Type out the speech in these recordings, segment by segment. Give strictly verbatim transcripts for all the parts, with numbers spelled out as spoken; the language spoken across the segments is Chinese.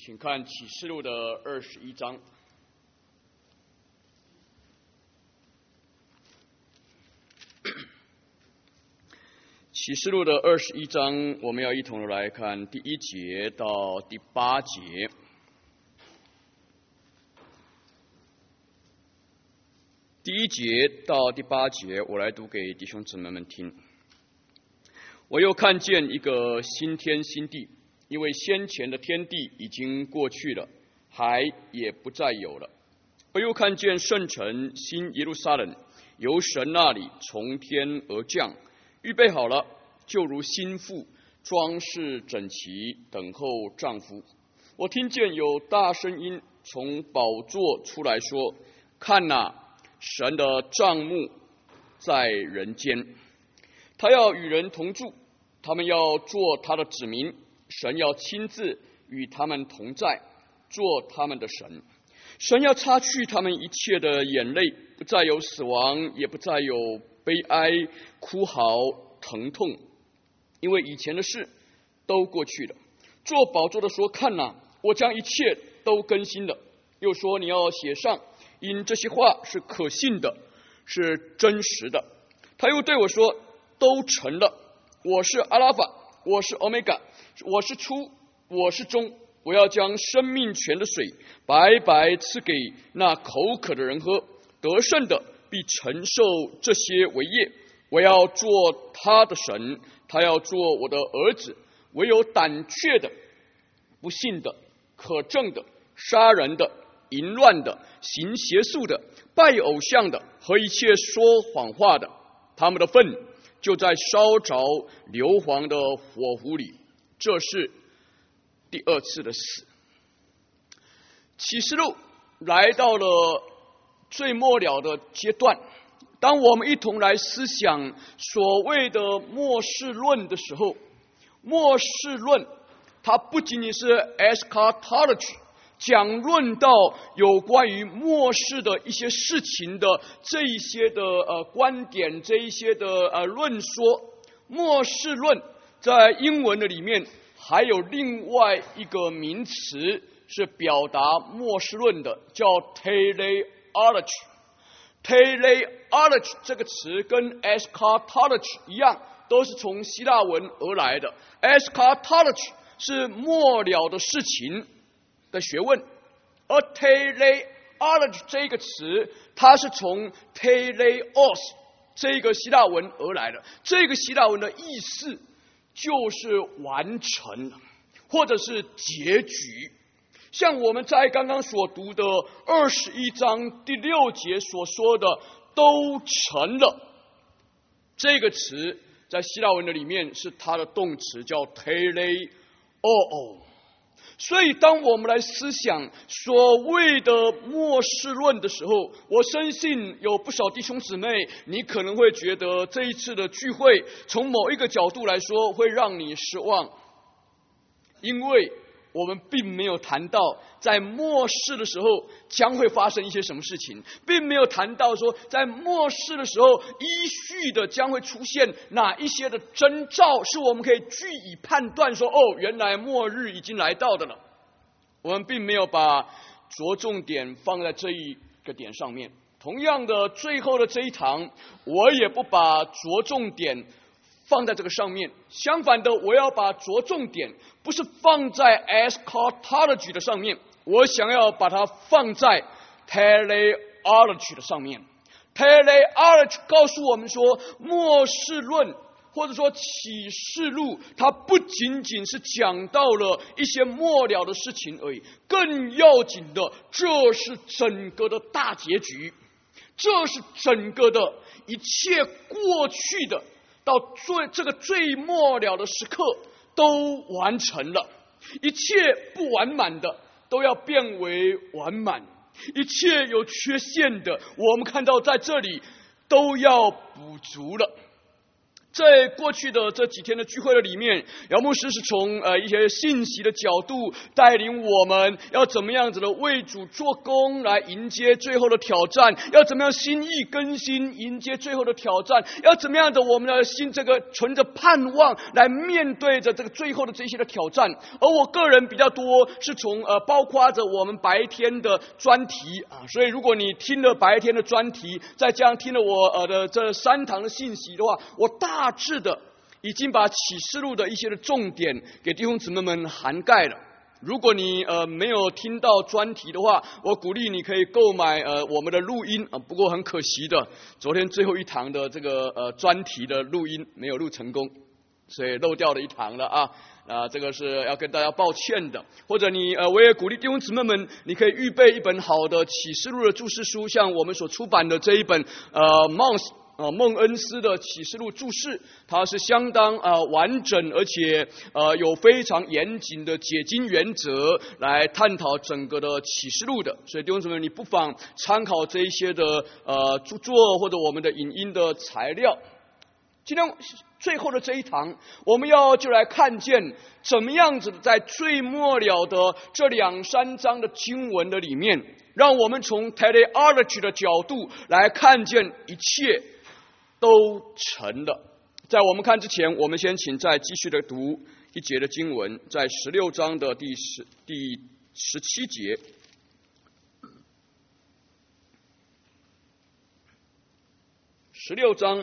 请看启示录的二十一章。启示录的二十一章，我们要一同的来看第一节到第八节。第一节到第八节，我来读给弟兄姊妹们听。我又看见一个新天新地，因为先前的天地已经过去了，海也不再有了。我又看见圣城新耶路撒冷由神那里从天而降，预备好了，就如新妇装饰整齐，等候丈夫。我听见有大声音从宝座出来说：看哪，神的帐幕在人间，他要与人同住，他们要做他的子民，神要亲自与他们同在，做他们的神。神要擦去他们一切的眼泪，不再有死亡，也不再有悲哀、哭嚎、疼痛，因为以前的事都过去了。做宝座的说：看哪，我将一切都更新了。又说：你要写上，因这些话是可信的，是真实的。他又对我说：都成了。我是阿拉法，我是欧米伽，我是初，我是终。我要将生命泉的水白白赐给那口渴的人喝，得胜的必承受这些为业。我要做他的神，他要做我的儿子。唯有胆怯的、不信的、可憎的、杀人的、淫乱的、行邪术的、拜偶像的和一切说谎话的，他们的份就在烧着硫磺的火湖里。这是第二次的死。启示录来到了最末了的阶段，当我们一同来思想所谓的末世论的时候，末世论它不仅仅是 eschatology 讲论到有关于末世的一些事情的这一些的呃观点，这一些的呃论说。末世论在英文的里面还有另外一个名词是表达末世论的，叫 teleology。teleology 这个词跟 eschatology 一样，都是从希腊文而来的。eschatology 是末了的事情的学问，而 teleology 这个词，它是从 teleos 这个希腊文而来的。这个希腊文的意思就是完成，或者是结局。像我们在刚刚所读的二十一章第六节所说的都成了，这个词在希腊文的里面是它的动词，叫 teleoo。 所以当我们来思想所谓的末世论的时候，我深信有不少弟兄姊妹，你可能会觉得这一次的聚会从某一个角度来说会让你失望，因为我们并没有谈到在末世的时候将会发生一些什么事情，并没有谈到说在末世的时候依序的将会出现哪一些的征兆是我们可以据以判断说，哦，原来末日已经来到的了。我们并没有把着重点放在这一个点上面。同样的，最后的这一堂我也不把着重点放在这个上面，相反的，我要把着重点不是放在 eschatology 的上面，我想要把它放在 teleology 的上面。teleology 告诉我们说，末世论或者说启示录，它不仅仅是讲到了一些末了的事情而已，更要紧的，这是整个的大结局，这是整个的一切过去的到最这个最末了的时刻都完成了，一切不完满的都要变为完满，一切有缺陷的，我们看到在这里都要补足了。 在过去的这几天的聚会的里面，姚牧师是从呃一些信息的角度带领我们，要怎么样子的为主做工，来迎接最后的挑战；要怎么样心意更新，迎接最后的挑战；要怎么样的我们的心这个存着盼望来面对着这个最后的这些的挑战。而我个人比较多是从呃包括着我们白天的专题啊，所以如果你听了白天的专题，再加上听了我呃的这三堂的信息的话，我大大致的已经把启示录的一些的重点给弟兄姊妹们涵盖了。如果你呃没有听到专题的话，我鼓励你可以购买呃我们的录音啊。不过很可惜的，昨天最后一堂的这个呃专题的录音没有录成功，所以漏掉了一堂了啊。啊，这个是要跟大家抱歉的。或者你呃，我也鼓励弟兄姊妹们，你可以预备一本好的启示录的注释书，像我们所出版的这一本呃 Mons。啊，孟恩斯的启示录注释，它是相当啊、呃、完整，而且呃有非常严谨的解经原则来探讨整个的启示录的。所以弟兄姊妹，你不妨参考这一些的呃著作或者我们的影音的材料。今天最后的这一堂，我们要就来看见怎么样子的在最末了的这两三章的经文的里面，让我们从 teleology 的角度来看见一切都成了。在我们看之前，我们先请再继续的读一节的经文，在十六章的第十第十七节。十六章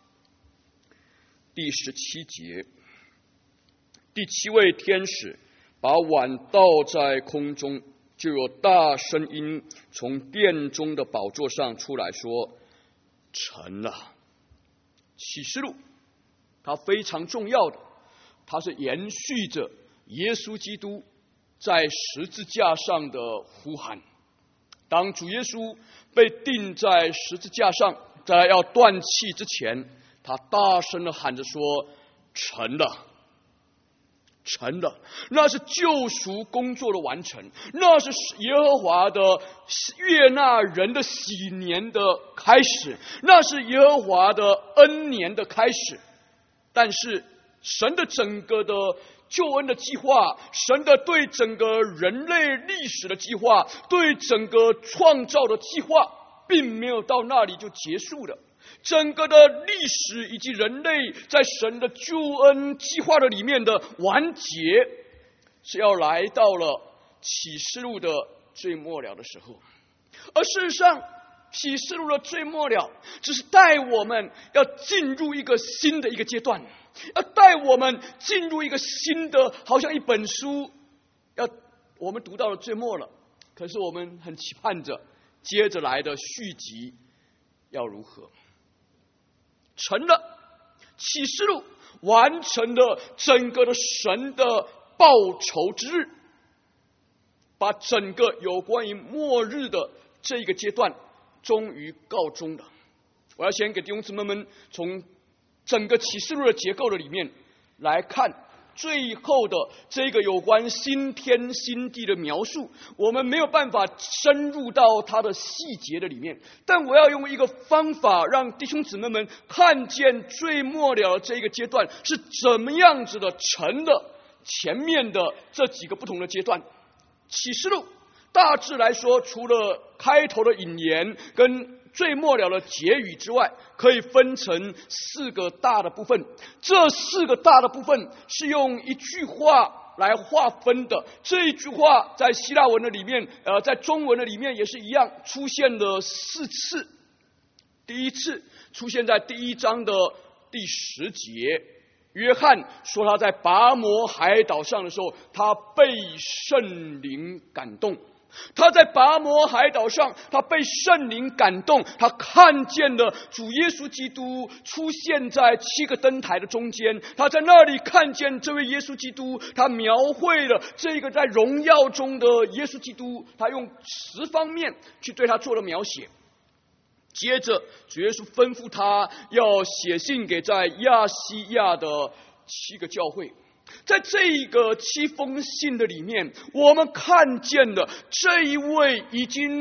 第十七节，第七位天使把碗倒在空中，就有大声音从殿中的宝座上出来说：成了。启示录它非常重要的，它是延续着耶稣基督在十字架上的呼喊。当主耶稣被钉在十字架上，在要断气之前，他大声的喊着说：成了，成了。那是救赎工作的完成，那是耶和华的悦纳人的喜年的开始，那是耶和华的恩年的开始。但是神的整个的救恩的计划，神的对整个人类历史的计划，对整个创造的计划，并没有到那里就结束了。整个的历史以及人类在神的救恩计划的里面的完结，是要来到了启示录的最末了的时候。而事实上，启示录的最末了只是带我们要进入一个新的一个阶段，要带我们进入一个新的，好像一本书要我们读到了最末了，可是我们很期盼着接着来的续集要如何。成了，启示录完成了整个的神的报仇之日，把整个有关于末日的这一个阶段终于告终了。我要先给弟兄姊妹们从整个启示录的结构的里面来看最后的这个有关新天新地的描述。我们没有办法深入到它的细节的里面，但我要用一个方法让弟兄姊妹们看见最末了这个阶段是怎么样子的成了前面的这几个不同的阶段。启示录大致来说，除了开头的引言跟最末了的结语之外，可以分成四个大的部分。这四个大的部分是用一句话来划分的。这一句话在希腊文的里面，呃，在中文的里面也是一样，出现了四次。第一次出现在第一章的第十节，约翰说他在拔摩海岛上的时候，他被圣灵感动。他在拔摩海岛上，他被圣灵感动，他看见了主耶稣基督出现在七个灯台的中间，他在那里看见这位耶稣基督，他描绘了这个在荣耀中的耶稣基督，他用十方面去对他做了描写。接着主耶稣吩咐他要写信给在亚细亚的七个教会。在这个七封信的里面，我们看见了这一位已经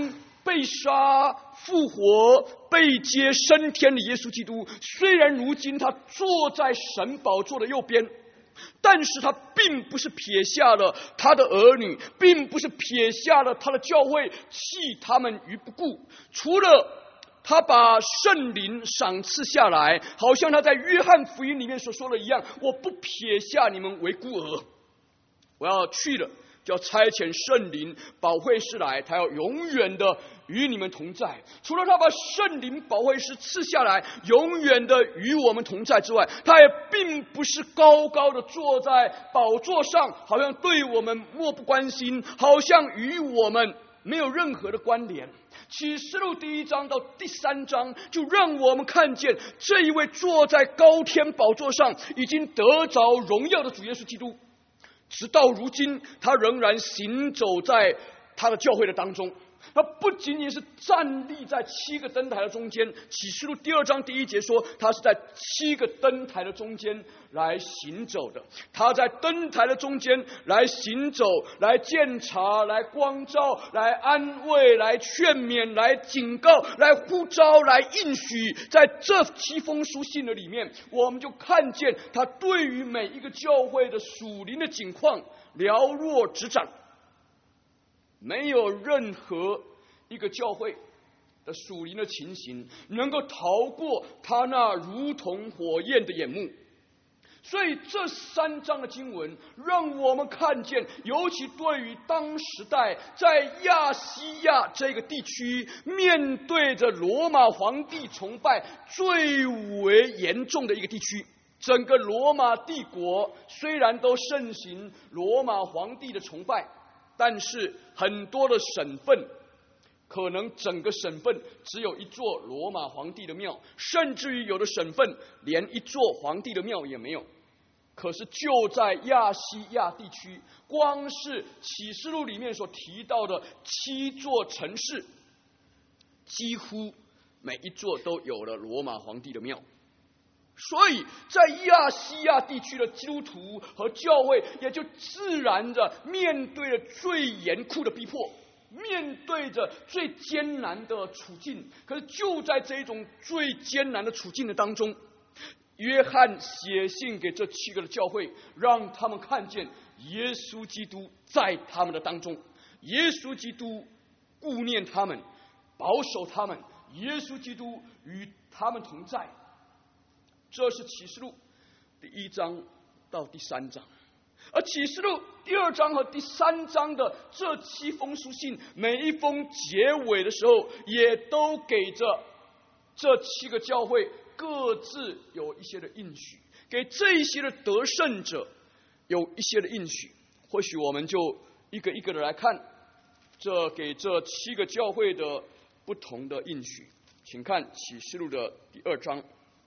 被杀、复活、被接升天的耶稣基督，虽然如今他坐在神宝座的右边，但是他并不是撇下了他的儿女，并不是撇下了他的教会，弃他们于不顾。除了他把圣灵赏赐下来，好像他在约翰福音里面所说的一样，我不撇下你们为孤儿，我要去了，就要差遣圣灵保惠师来，他要永远的与你们同在。除了他把圣灵保惠师赐下来，永远的与我们同在之外，他也并不是高高的坐在宝座上，好像对我们漠不关心，好像与我们没有任何的关联。启示录第一章到第三章，就让我们看见这一位坐在高天宝座上，已经得着荣耀的主耶稣基督，直到如今，他仍然行走在他的教会的当中。他不仅仅是站立在七个灯台的中间，启示录第二章第一节说，他是在七个灯台的中间来行走的。他在灯台的中间来行走，来鉴察，来光照，来安慰，来劝勉，来警告，来呼召，来应许。在这七封书信的里面，我们就看见他对于每一个教会的属灵的景况了若指掌。没有任何一个教会的属灵的情形能够逃过他那如同火焰的眼目。所以这三章的经文让我们看见，尤其对于当时代在亚细亚这个地区面对着罗马皇帝崇拜最为严重的一个地区，整个罗马帝国虽然都盛行罗马皇帝的崇拜，但是很多的省份，可能整个省份只有一座罗马皇帝的庙，甚至于有的省份连一座皇帝的庙也没有。可是就在亚细亚地区，光是启示录里面所提到的七座城市，几乎每一座都有了罗马皇帝的庙。所以在亚细亚地区的基督徒和教会也就自然的面对了最严酷的逼迫，面对着最艰难的处境。可是就在这种最艰难的处境的当中，约翰写信给这七个的教会，让他们看见耶稣基督在他们的当中，耶稣基督顾念他们，保守他们，耶稣基督与他们同在。这是启示录第一章到第三章，而启示录第二章和第三章的这七封书信，每一封结尾的时候，也都给着这七个教会各自有一些的应许，给这一些的得胜者有一些的应许。或许我们就一个一个的来看，这给这七个教会的不同的应许。请看启示录的第二章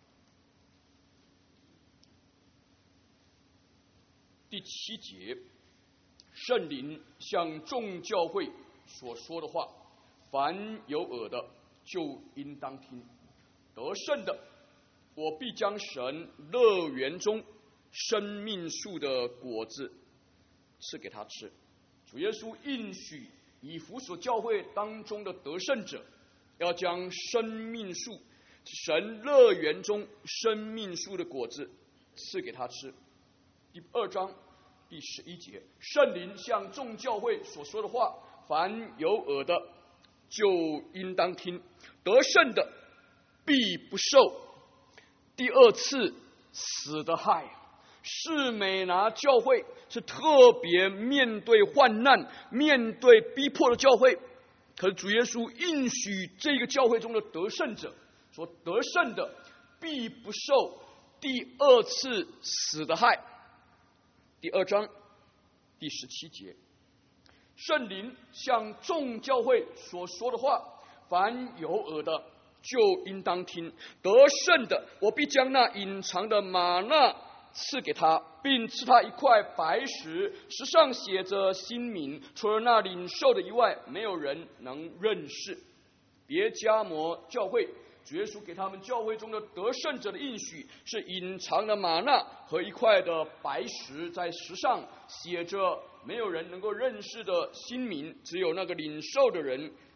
第七节，圣灵向众教会所说的话，凡有耳的就应当听。得胜的，我必将神乐园中生命树的果子赐给他吃。主耶稣应许以弗所教会当中的得胜者，要将生命树，神乐园中生命树的果子赐给他吃。第二章第十一节，圣灵向众教会所说的话，凡有耳的就应当听。得胜的必不受第二次死的害。士美拿教会是特别面对患难、面对逼迫的教会，可是主耶稣应许这个教会中的得胜者说，得胜的必不受第二次死的害。第二章第十七节，圣灵向众教会所说的话，凡有耳的就应当听。得胜的，我必将那隐藏的玛纳赐给他，并赐他一块白石，石上写着新名，除了那领受的以外，没有人能认识。别迦摩教会，主耶稣给他们教会中的得胜者的应许是隐藏的玛纳和一块的白石，在石上写着没有人能够认识的新名，只有那个领受的人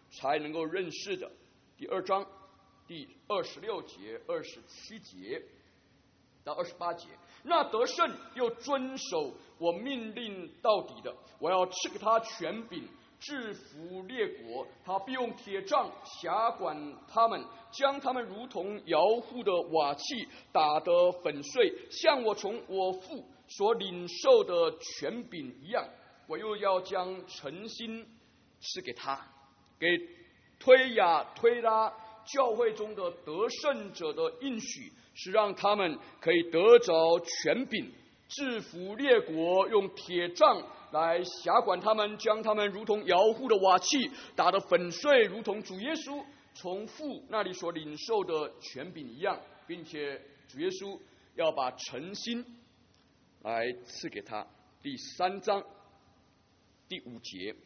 才能够认识的。第二章第二十六节、二十七节到二十八节，那得胜又遵守我命令到底的，我要赐给他权柄，制服列国，他必用铁杖辖管他们，将他们如同摇户的瓦器打得粉碎，像我从我父所领受的权柄一样。我又要将诚心赐给他，给推雅推拉教会中的得胜者的应许，是让他们可以得着权柄，制服列国，用铁杖来辖管他们，将他们如同摇户的瓦器打得粉碎，如同主耶稣从父那里所领受的权柄一样，并且主耶稣要把诚心来赐给他。第三章第五节，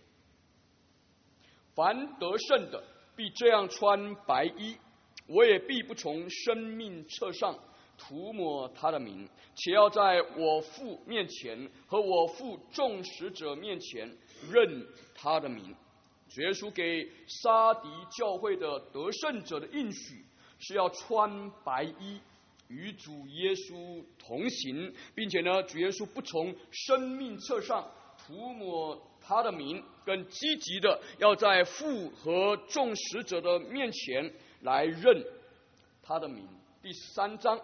凡得胜的必这样穿白衣，我也必不从生命册上涂抹他的名，且要在我父面前和我父众使者面前认他的名。主耶稣给撒狄教会的得胜者的应许，是要穿白衣与主耶稣同行，并且呢，主耶稣不从生命册上涂抹他的名，更积极的要在父和众使者的面前来认他的名。第三章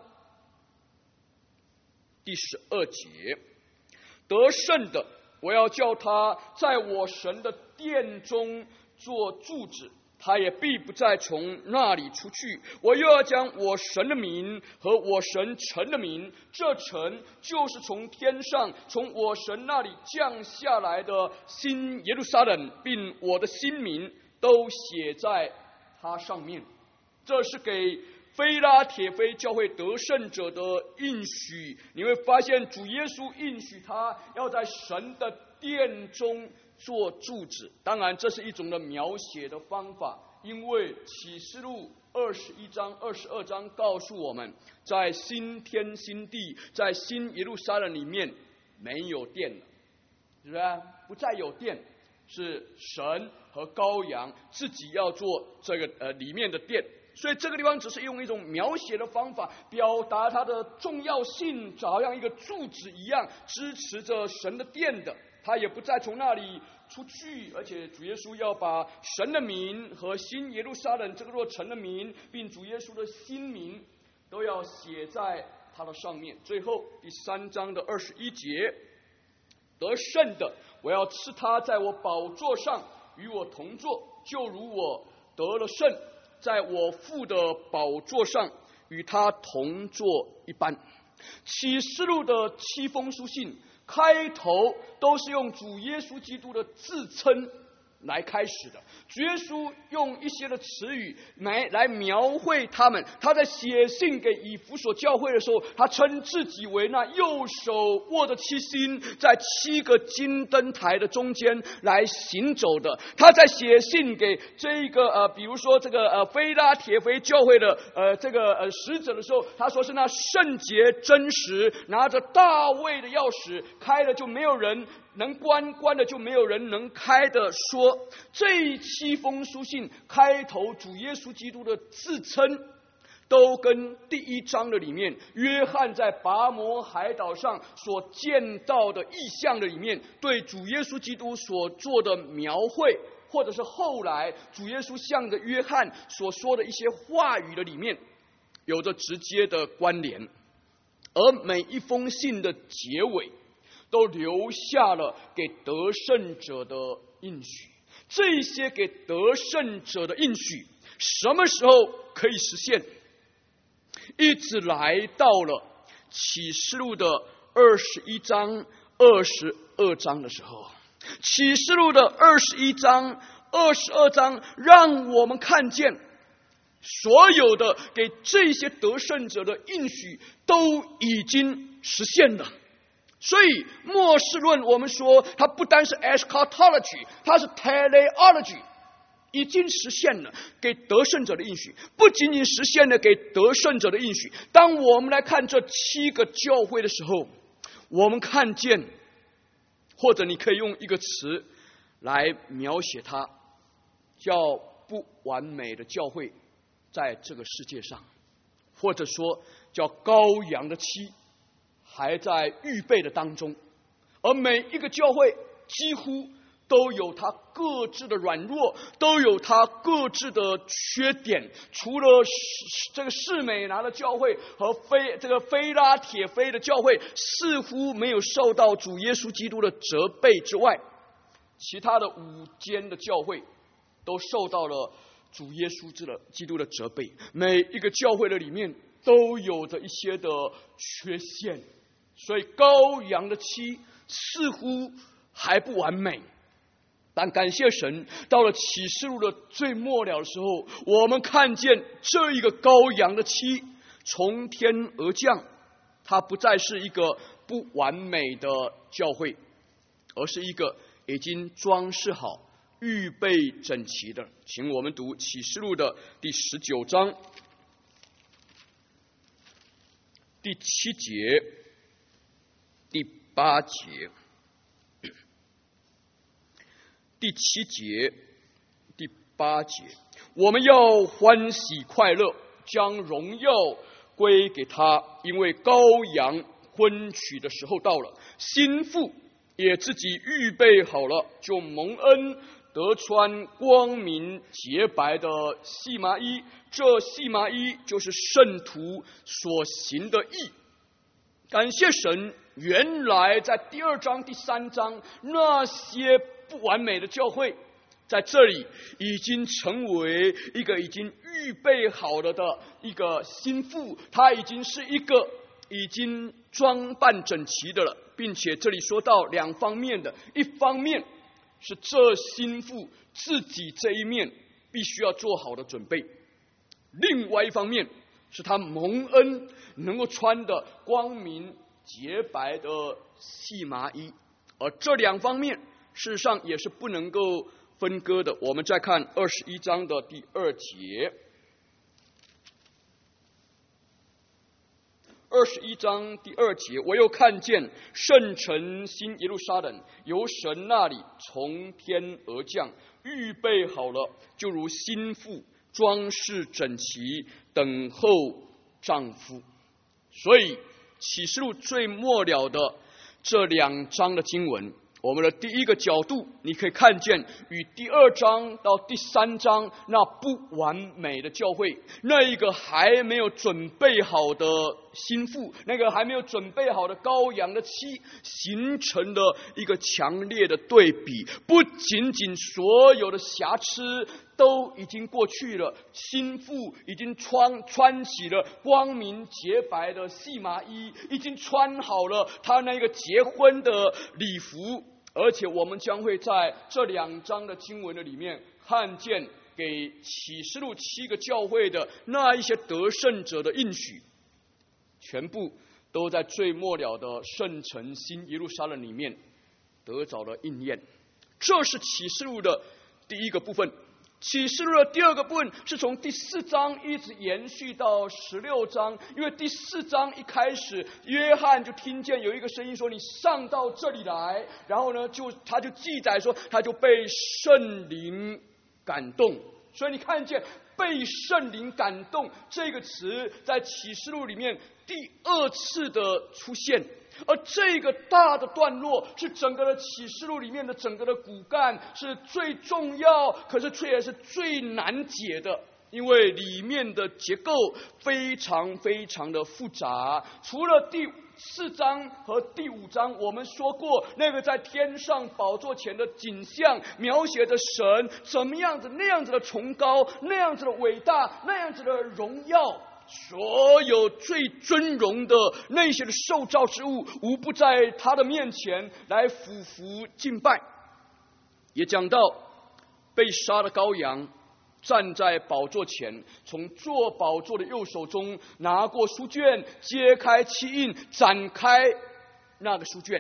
第十二节，得胜的，我要叫他在我神的殿中做柱子，他也必不再从那里出去。我又要将我神的名和我神城的名，这城就是从天上从我神那里降下来的新耶路撒冷，并我的新名都写在它上面。这是给非拉铁非教会得胜者的应许。你会发现主耶稣应许他要在神的殿中做柱子。当然这是一种的描写的方法，因为启示录二十一章二十二章告诉我们，在新天新地，在新耶路撒冷里面没有殿了，是不是？不再有殿，是神和羔羊自己要做这个呃里面的殿。所以这个地方只是用一种描写的方法表达它的重要性，就好像一个柱子一样支持着神的殿的，他也不再从那里出去。而且主耶稣要把神的名和新耶路撒冷这个座城的名，并主耶稣的新名都要写在它的上面。最后第三章的二十一节，得胜的，我要赐他在我宝座上与我同坐，就如我得了胜，在我父的宝座上与他同坐一般。启示录的七封书信开头都是用主耶稣基督的自称来开始的。主耶稣用一些的词语来来描绘他们。他在写信给以弗所教会的时候，他称自己为那右手握着七星，在七个金灯台的中间来行走的。他在写信给这个呃，比如说这个呃非拉铁非教会的呃这个呃使者的时候，他说是那圣洁真实，拿着大卫的钥匙，开了就没有人能关，关了就没有人能开的说。这七封书信开头主耶稣基督的自称，都跟第一章的里面约翰在拔摩海岛上所见到的异象的里面对主耶稣基督所做的描绘，或者是后来主耶稣向着约翰所说的一些话语的里面有着直接的关联。而每一封信的结尾都留下了给得胜者的应许。这些给得胜者的应许什么时候可以实现？一直来到了启示录的二十一章二十二章的时候。启示录的二十一章二十二章让我们看见所有的给这些得胜者的应许都已经实现了。所以末世论我们说它不单是 eschatology， 它是 teleology， 已经实现了给得胜者的应许。不仅仅实现了给得胜者的应许，当我们来看这七个教会的时候，我们看见，或者你可以用一个词来描写它，叫不完美的教会在这个世界上，或者说叫羔羊的妻还在预备的当中，而每一个教会几乎都有它各自的软弱，都有它各自的缺点。除了这个士美拿的教会和非这个非拉铁非的教会似乎没有受到主耶稣基督的责备之外，其他的五间的教会都受到了主耶稣基督的责备。每一个教会的里面都有着一些的缺陷，所以羔羊的妻似乎还不完美。但感谢神，到了启示录的最末了的时候，我们看见这一个羔羊的妻从天而降，它不再是一个不完美的教会，而是一个已经装饰好、预备整齐的。请我们读启示录的第十九章第七节、第八节。第七节、第八节，我们要欢喜快乐，将荣耀归给他，因为羔羊婚娶的时候到了，新妇也自己预备好了，就蒙恩得穿光明洁白的细麻衣，这细麻衣就是圣徒所行的义。感谢神，原来在第二章、第三章那些不完美的教会，在这里已经成为一个已经预备好了的一个新妇，她已经是一个已经装扮整齐的了，并且这里说到两方面的，一方面是这新妇自己这一面必须要做好的准备，另外一方面是她蒙恩能够穿的光明洁白的细麻衣，而这两方面事实上也是不能够分割的。我们再看二十一章的第二节，二十一章第二节，我又看见圣城新耶路撒冷由神那里从天而降，预备好了，就如新妇装饰整齐，等候丈夫。所以启示录最末了的这两章的经文，我们的第一个角度，你可以看见与第二章到第三章那不完美的教会，那一个还没有准备好的新妇，那个还没有准备好的羔羊的妻，形成了一个强烈的对比。不仅仅所有的瑕疵都已经过去了，新妇已经穿穿起了光明洁白的细麻衣，已经穿好了她那个结婚的礼服。而且我们将会在这两章的经文的里面看见给启示录七个教会的那一些得胜者的应许，全部都在最末了的圣城新耶路撒冷里面得着了应验。这是启示录的第一个部分。启示录的第二个部分是从第四章一直延续到十六章，因为第四章一开始，约翰就听见有一个声音说：“你上到这里来。”然后呢，就他就记载说，他就被圣灵感动。所以你看见被圣灵感动这个词在启示录里面第二次的出现。而这个大的段落是整个的启示录里面的整个的骨干，是最重要，可是却也是最难解的，因为里面的结构非常非常的复杂。除了第四章和第五章我们说过，那个在天上宝座前的景象，描写着神怎么样子那样子的崇高，那样子的伟大，那样子的荣耀。所有最尊荣的那些的受造之物，无不在他的面前来俯伏敬拜。也讲到被杀的羔羊站在宝座前，从坐宝座的右手中拿过书卷，揭开七印，展开那个书卷。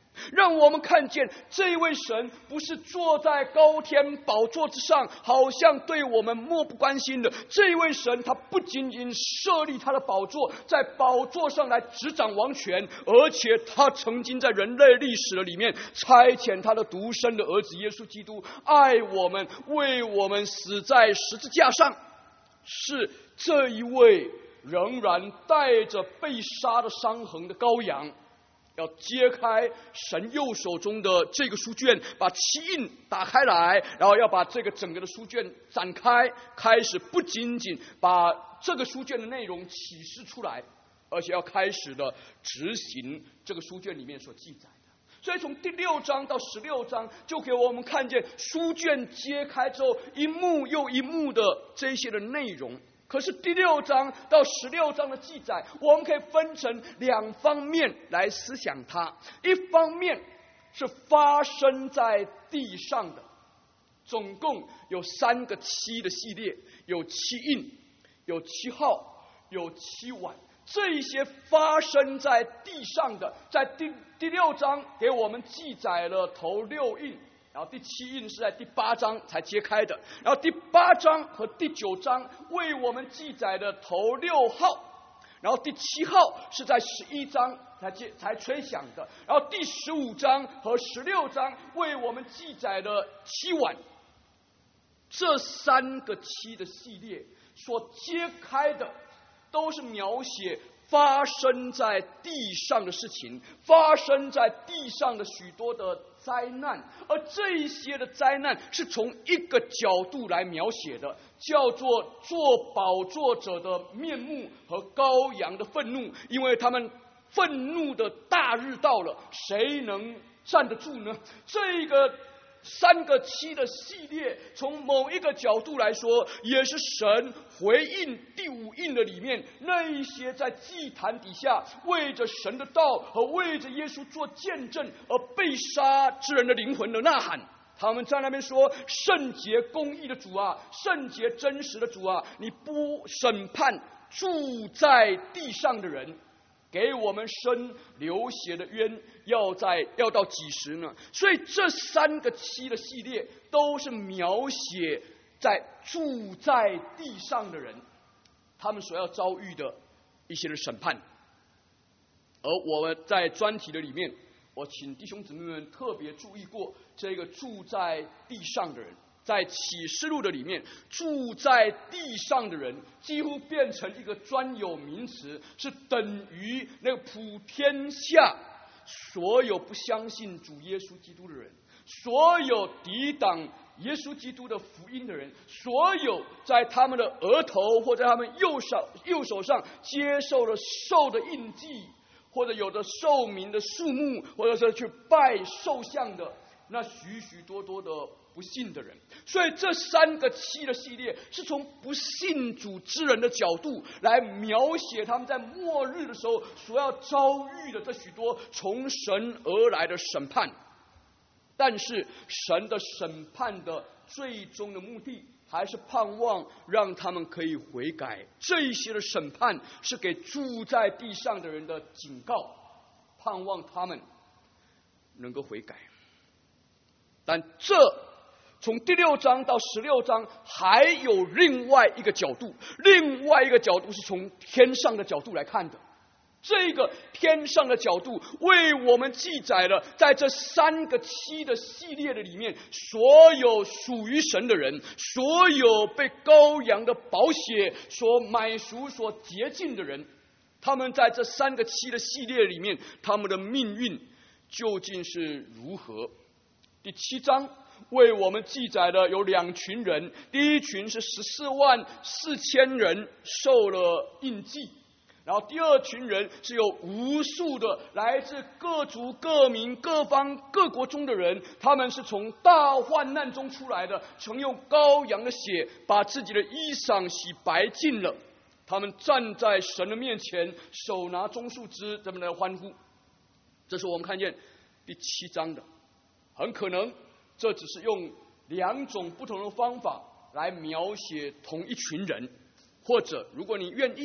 让我们看见这位神不是坐在高天宝座之上，好像对我们漠不关心的。这位神他不仅仅设立他的宝座，在宝座上来执掌王权，而且他曾经在人类历史的里面差遣他的独生的儿子耶稣基督爱我们，为我们死在十字架上。是这一位仍然带着被杀的伤痕的羔羊，要揭开神右手中的这个书卷，把七印打开来，然后要把这个整个的书卷展开，开始不仅仅把这个书卷的内容启示出来，而且要开始的执行这个书卷里面所记载的。所以从第六章到十六章，就给我们看见书卷揭开之后，一幕又一幕的这些的内容。可是第六章到十六章的记载，我们可以分成两方面来思想它。一方面是发生在地上的，总共有三个七的系列，有七印，有七号，有七碗。这些发生在地上的，在第第六章给我们记载了头六印，然后第七印是在第八章才揭开的，然后第八章和第九章为我们记载的头六号，然后第七号是在十一章才接才吹响的，然后第十五章和十六章为我们记载的七碗。这三个七的系列所揭开的，都是描写发生在地上的事情，发生在地上的许多的灾难，而这一些的灾难是从一个角度来描写的，叫做做宝座者的面目和羔羊的愤怒，因为他们愤怒的大日到了，谁能站得住呢？这个三个七的系列，从某一个角度来说，也是神回应第五印的里面那一些在祭坛底下为着神的道和为着耶稣做见证而被杀之人的灵魂的呐喊。他们在那边说：圣洁公义的主啊，圣洁真实的主啊，你不审判住在地上的人，给我们生流血的冤，要在要到几时呢？所以这三个七的系列都是描写在住在地上的人，他们所要遭遇的一些的审判。而我们在专题的里面，我请弟兄姊妹们特别注意过这个住在地上的人。在启示录的里面，住在地上的人几乎变成一个专有名词，是等于那个普天下所有不相信主耶稣基督的人，所有抵挡耶稣基督的福音的人，所有在他们的额头或在他们右手右手上接受了兽的印记，或者有的兽名的数目，或者是去拜兽像的那许许多多的不信的人。所以这三个七的系列是从不信主之人的角度来描写他们在末日的时候所要遭遇的这许多从神而来的审判。但是神的审判的最终的目的还是盼望让他们可以悔改。这一些的审判是给住在地上的人的警告，盼望他们能够悔改。但这从第六章到十六章还有另外一个角度，另外一个角度是从天上的角度来看的。这个天上的角度为我们记载了在这三个七的系列的里面，所有属于神的人，所有被羔羊的宝血所买赎所洁净的人，他们在这三个七的系列里面，他们的命运究竟是如何。第七章为我们记载了有两群人，第一群是十四万四千人受了印记，然后第二群人是有无数的来自各族各民各方各国中的人，他们是从大患难中出来的，曾用羔羊的血把自己的衣裳洗白净了，他们站在神的面前，手拿棕树枝，这么来欢呼。这是我们看见第七章的。很可能这只是用两种不同的方法来描写同一群人，或者如果你愿意，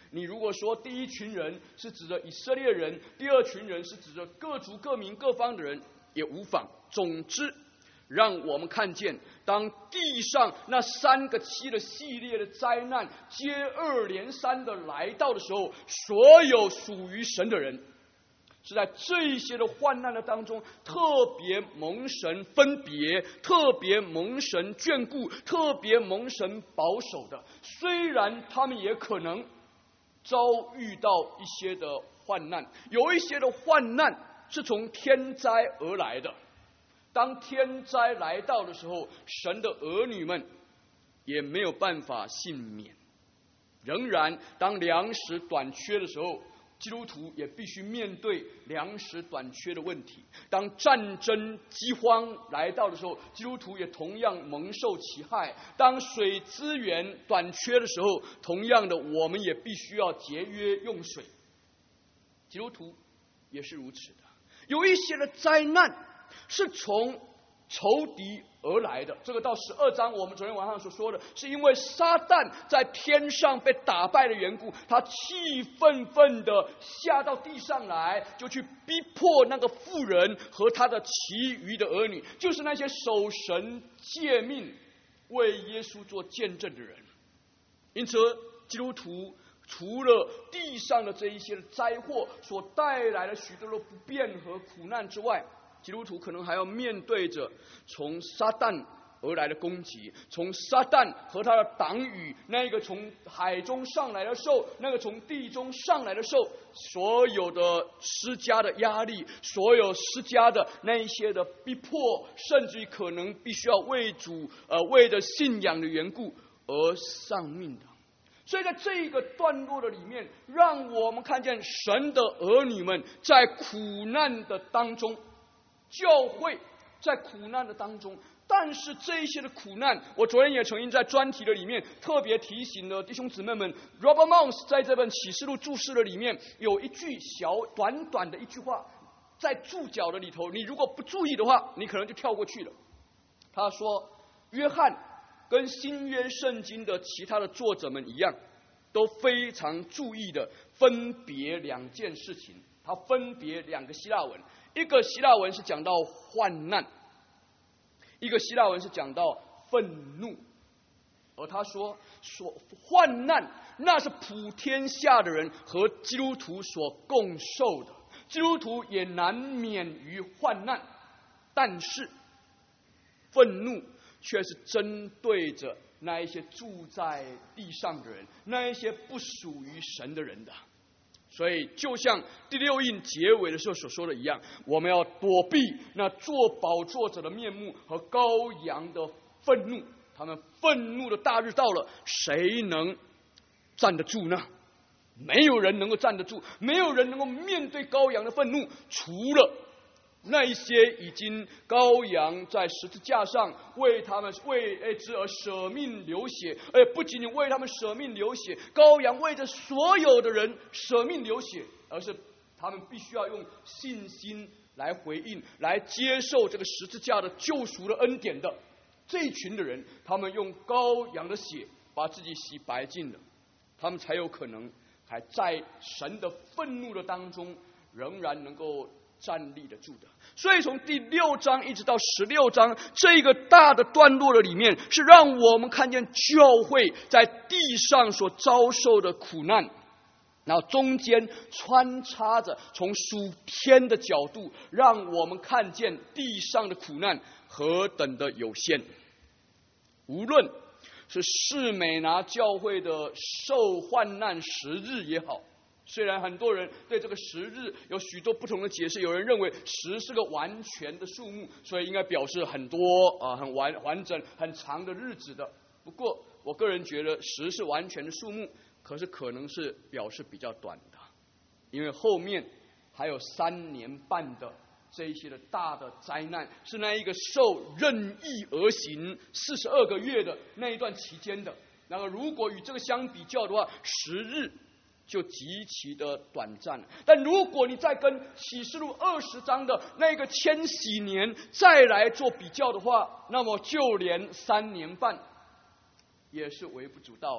你如果说第一群人是指着以色列人，第二群人是指着各族各民各方的人，也无妨。总之，让我们看见，当地上那三个七的系列的灾难接二连三的来到的时候，所有属于神的人是在这些的患难的当中特别蒙神分别，特别蒙神眷顾，特别蒙神保守的。虽然他们也可能遭遇到一些的患难，有一些的患难是从天灾而来的。当天灾来到的时候，神的儿女们也没有办法幸免。仍然，当粮食短缺的时候，基督徒也必须面对粮食短缺的问题。当战争饥荒来到的时候，基督徒也同样蒙受其害。当水资源短缺的时候，同样的，我们也必须要节约用水。基督徒也是如此的。有一些的灾难是从仇敌而来的，这个到十二章我们昨天晚上所说的，是因为撒旦在天上被打败的缘故，他气愤愤的下到地上来，就去逼迫那个妇人和他的其余的儿女，就是那些守神诫命为耶稣做见证的人。因此基督徒除了地上的这一些灾祸所带来的许多的不便和苦难之外，基督徒可能还要面对着从撒旦而来的攻击，从撒旦和他的党羽，那个从海中上来的兽，那个从地中上来的兽，所有的施加的压力，所有施加的那一些的逼迫，甚至于可能必须要为主呃为着信仰的缘故而丧命的。所以在这一个段落的里面，让我们看见神的儿女们在苦难的当中，教会在苦难的当中，但是这一些的苦难，我昨天也曾经在专题的里面特别提醒了弟兄姊妹们。Robert Mounce 在这本启示录注释的里面有一句小短短的一句话，在注脚的里头，你如果不注意的话，你可能就跳过去了。他说，约翰跟新约圣经的其他的作者们一样，都非常注意的分别两件事情。他分别两个希腊文，一个希腊文是讲到患难，一个希腊文是讲到愤怒。而他说，说患难那是普天下的人和基督徒所共受的，基督徒也难免于患难，但是愤怒却是针对着那一些住在地上的人，那一些不属于神的人的。所以就像第六印结尾的时候所说的一样，我们要躲避那坐宝座者的面目和羔羊的愤怒。他们愤怒的大日到了，谁能站得住呢？没有人能够站得住，没有人能够面对羔羊的愤怒，除了那一些已经羔羊在十字架上为他们为之而舍命流血，而不仅仅为他们舍命流血，羔羊为着所有的人舍命流血，而是他们必须要用信心来回应，来接受这个十字架的救赎的恩典的这一群的人，他们用羔羊的血把自己洗白净了，他们才有可能还在神的愤怒的当中仍然能够站立得住的。所以从第六章一直到十六章这个大的段落的里面，是让我们看见教会在地上所遭受的苦难，然后中间穿插着从属天的角度，让我们看见地上的苦难何等的有限。无论是士美拿教会的受患难十日也好，虽然很多人对这个十日有许多不同的解释，有人认为十是个完全的数目，所以应该表示很多啊、呃、很完完整很长的日子的。不过我个人觉得十是完全的数目，可是可能是表示比较短的，因为后面还有三年半的这一些的大的灾难，是那一个受任意而行四十二个月的那一段期间的。那么如果与这个相比较的话，十日就极其的短暂了。但如果你再跟启示录二十章的那个千禧年再来做比较的话，那么就连三年半也是微不足道了。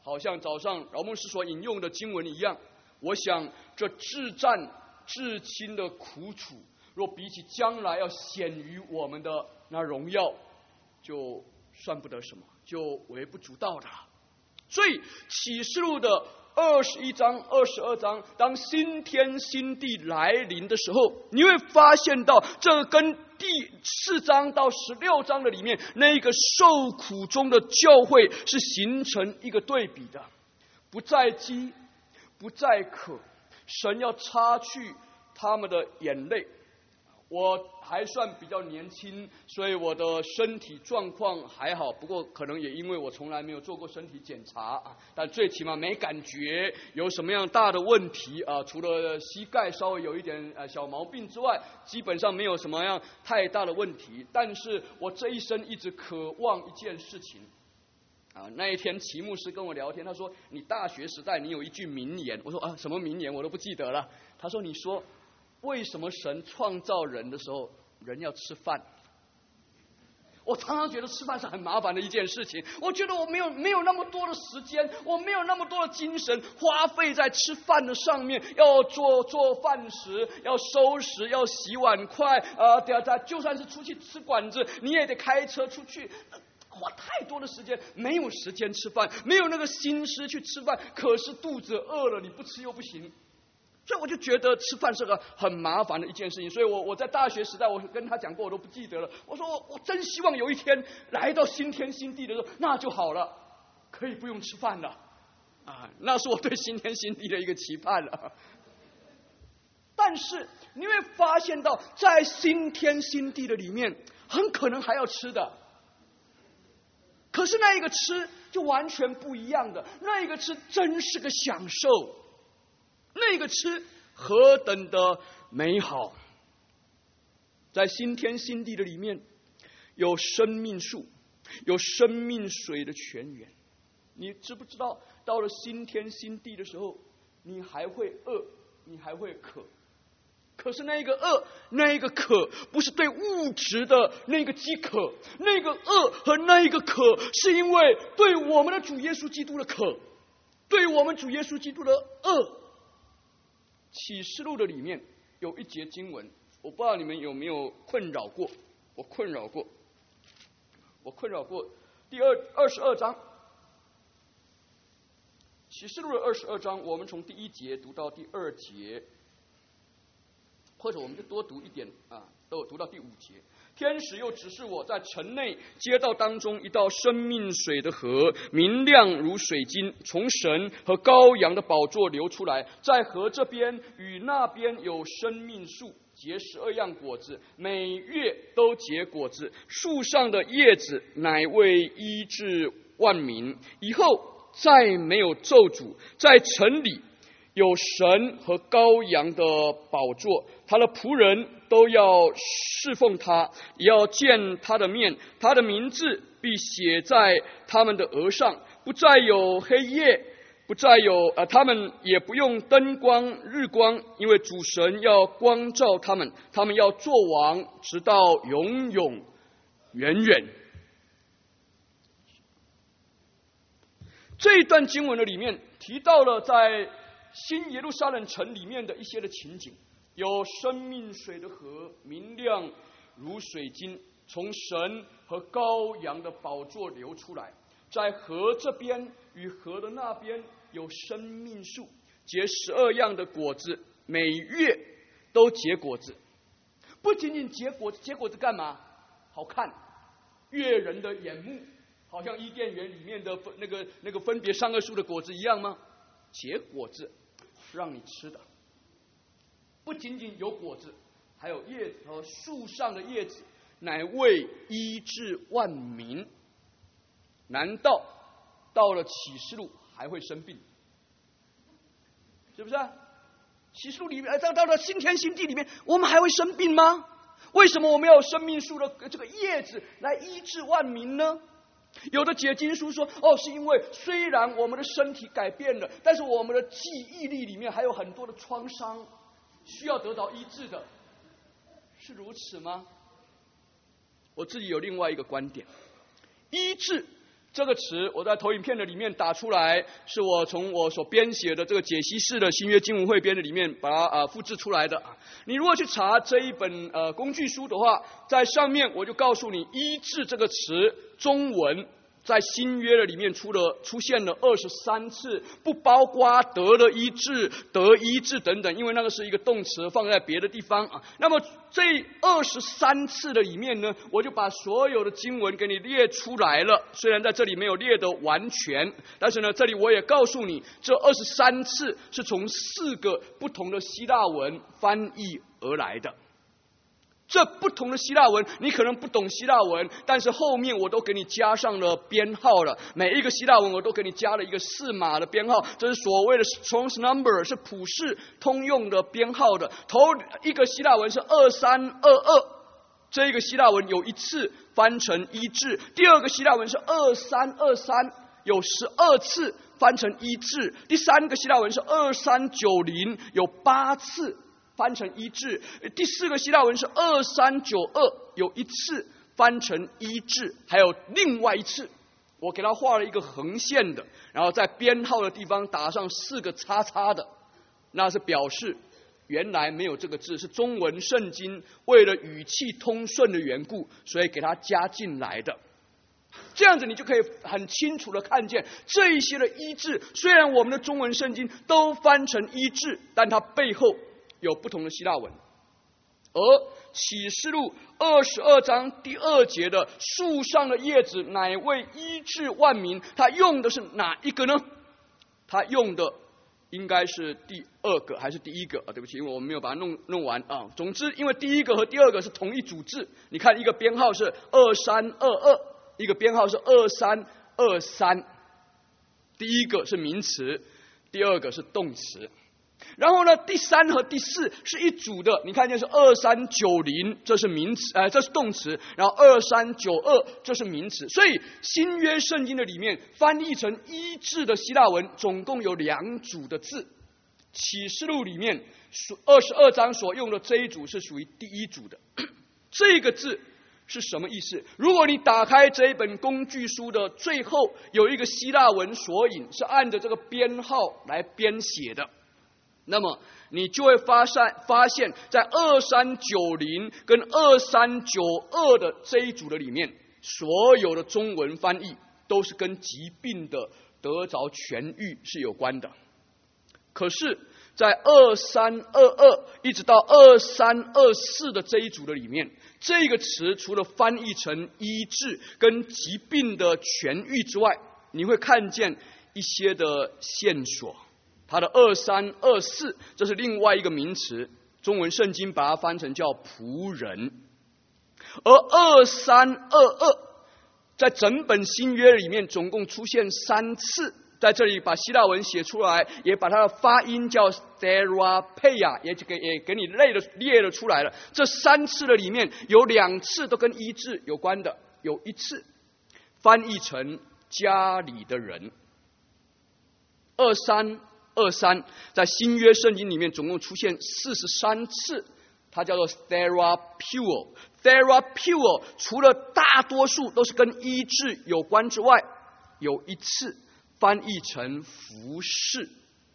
好像早上饶牧师所引用的经文一样，我想这至战至亲的苦楚，若比起将来要显于我们的那荣耀，就算不得什么，就微不足道的。所以启示录的二十一章、二十二章，当新天新地来临的时候，你会发现到这跟第四章到十六章的里面那个受苦中的教会是形成一个对比的，不再饥，不再渴，神要擦去他们的眼泪。我还算比较年轻，所以我的身体状况还好，不过可能也因为我从来没有做过身体检查啊，但最起码没感觉有什么样大的问题啊，除了膝盖稍微有一点呃小毛病之外，基本上没有什么样太大的问题。但是我这一生一直渴望一件事情啊，那一天齐牧师跟我聊天，他说你大学时代你有一句名言，我说啊什么名言我都不记得了。他说你说为什么神创造人的时候人要吃饭？我常常觉得吃饭是很麻烦的一件事情，我觉得我没有没有那么多的时间，我没有那么多的精神花费在吃饭的上面，要做做饭食，要收拾，要洗碗筷啊，对啊，就算是出去吃馆子你也得开车出去，花太多的时间，没有时间吃饭，没有那个心思去吃饭，可是肚子饿了你不吃又不行。所以我就觉得吃饭是个很麻烦的一件事情，所以我我在大学时代我跟他讲过我都不记得了。我说我我真希望有一天来到新天新地的时候那就好了，可以不用吃饭了啊，那是我对新天新地的一个期盼了。但是你会发现到在新天新地的里面很可能还要吃的，可是那一个吃就完全不一样的，那一个吃真是个享受，那个吃何等的美好。在新天新地的里面有生命树，有生命水的泉源。你知不知道到了新天新地的时候你还会饿，你还会渴，可是那个饿那个渴不是对物质的那个饥渴，那个饿和那个渴是因为对我们的主耶稣基督的渴，对我们主耶稣基督的饿。启示录的里面有一节经文，我不知道你们有没有困扰过，我困扰过我困扰过第二二十二章，启示录的二十二章，我们从第一节读到第二节，或者我们就多读一点啊，都读到第五节。天使又指示我在城内街道当中一道生命水的河，明亮如水晶，从神和羔羊的宝座流出来，在河这边与那边有生命树，结十二样果子，每月都结果子，树上的叶子乃为医治万民。以后再没有咒诅，在城里有神和羔羊的宝座，他的仆人都要侍奉他，也要见他的面，他的名字必写在他们的额上，不再有黑夜，不再有呃，他们也不用灯光日光，因为主神要光照他们，他们要做王，直到永永远远。这一段经文的里面提到了在新耶路撒冷城里面的一些的情景，有生命水的河，明亮如水晶，从神和羔羊的宝座流出来，在河这边与河的那边有生命树，结十二样的果子，每月都结果子。不仅仅结果子，结果子干嘛？好看，悦人的眼目，好像伊甸园里面的那个那个分别善恶树的果子一样吗？结果子是让你吃的，不仅仅有果子，还有叶子和树上的叶子，乃为医治万民。难道到了启示录还会生病？是不是啊？启示录里面，到到了新天新地里面，我们还会生病吗？为什么我们要有生命树的这个叶子来医治万民呢？有的解经书说，哦，是因为虽然我们的身体改变了，但是我们的记忆力里面还有很多的创伤需要得到医治的，是如此吗？我自己有另外一个观点，医治这个词我在投影片的里面打出来，是我从我所编写的这个解析式的新约经文汇编的里面把它啊、呃、复制出来的。你如果去查这一本呃工具书的话，在上面我就告诉你，医治这个词中文在新约的里面出了出现了二十三次，不包括得了医治、得医治等等，因为那个是一个动词放在别的地方啊。那么这二十三次的里面呢，我就把所有的经文给你列出来了。虽然在这里没有列得完全，但是呢，这里我也告诉你，这二十三次是从四个不同的希腊文翻译而来的。这不同的希腊文，你可能不懂希腊文，但是后面我都给你加上了编号了。每一个希腊文我都给你加了一个四码的编号，这是所谓的 Strong's Number， 是普世通用的编号的。头一个希腊文是二三二二，这个希腊文有一次翻成医治；第二个希腊文是二三二三，有十二次翻成医治；第三个希腊文是二三九零，有八次翻成医治；第四个希腊文是二三九二，有一次翻成医治，还有另外一次，我给它画了一个横线的，然后在编号的地方打上四个叉叉的，那是表示原来没有这个字，是中文圣经为了语气通顺的缘故，所以给它加进来的。这样子你就可以很清楚的看见这一些的医治，虽然我们的中文圣经都翻成医治，但它背后有不同的希腊文。而启示录二十二章第二节的树上的叶子乃为医治万民，他用的是哪一个呢？他用的应该是第二个还是第一个啊？对不起，因为我们没有把它弄弄完啊。总之，因为第一个和第二个是同一组字，你看一个编号是二三二二，一个编号是二三二三。第一个是名词，第二个是动词。然后呢，第三和第四是一组的，你看见是二三九零，这是名词，呃，这是动词，然后二三九二，这是名词。所以新约圣经的里面翻译成医治的希腊文总共有两组的字，启示录里面二十二章所用的这一组是属于第一组的。这个字是什么意思？如果你打开这一本工具书的最后有一个希腊文索引，是按着这个编号来编写的，那么你就会发现，发现在二三九零跟二三九二的这一组的里面，所有的中文翻译都是跟疾病的得着痊愈是有关的。可是，在二三二二一直到二三二四的这一组的里面，这个词除了翻译成医治跟疾病的痊愈之外，你会看见一些的线索。它的二三二四，这是另外一个名词，中文圣经把它翻成叫仆人。而二三二二在整本新约里面总共出现三次，在这里把希腊文写出来，也把它的发音叫 therapia， 也给也给你列了列了出来了。这三次的里面有两次都跟医治有关的，有一次翻译成家里的人。二三二三在新约圣经里面总共出现四十三次，它叫做 therapeuo。 therapeuo 除了大多数都是跟医治有关之外，有一次翻译成服侍，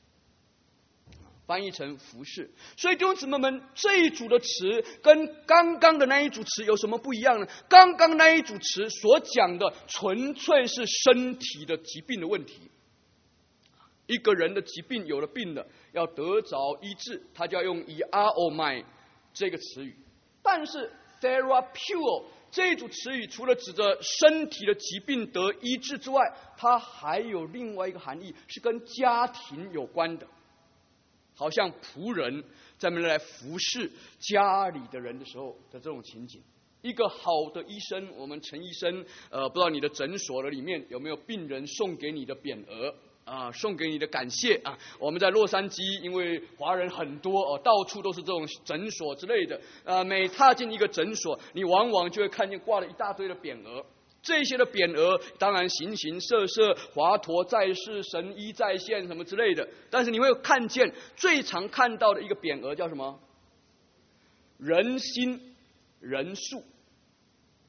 翻译成服侍。所以弟兄姊妹们，这一组的词跟刚刚的那一组词有什么不一样呢？刚刚那一组词所讲的纯粹是身体的疾病的问题，一个人的疾病有了病了，要得着医治，他就要用 iaromai 这个词语。但是 therapeuo 这一组词语除了指着身体的疾病得医治之外，它还有另外一个含义，是跟家庭有关的。好像仆人在那来服侍家里的人的时候的这种情景。一个好的医生，我们陈医生，呃，不知道你的诊所的里面有没有病人送给你的匾额啊，送给你的感谢啊。我们在洛杉矶，因为华人很多哦，到处都是这种诊所之类的。呃，每踏进一个诊所，你往往就会看见挂了一大堆的匾额。这些的匾额当然形形色色，华佗在世，神医在线什么之类的。但是你会看见最常看到的一个匾额叫什么？人心人术。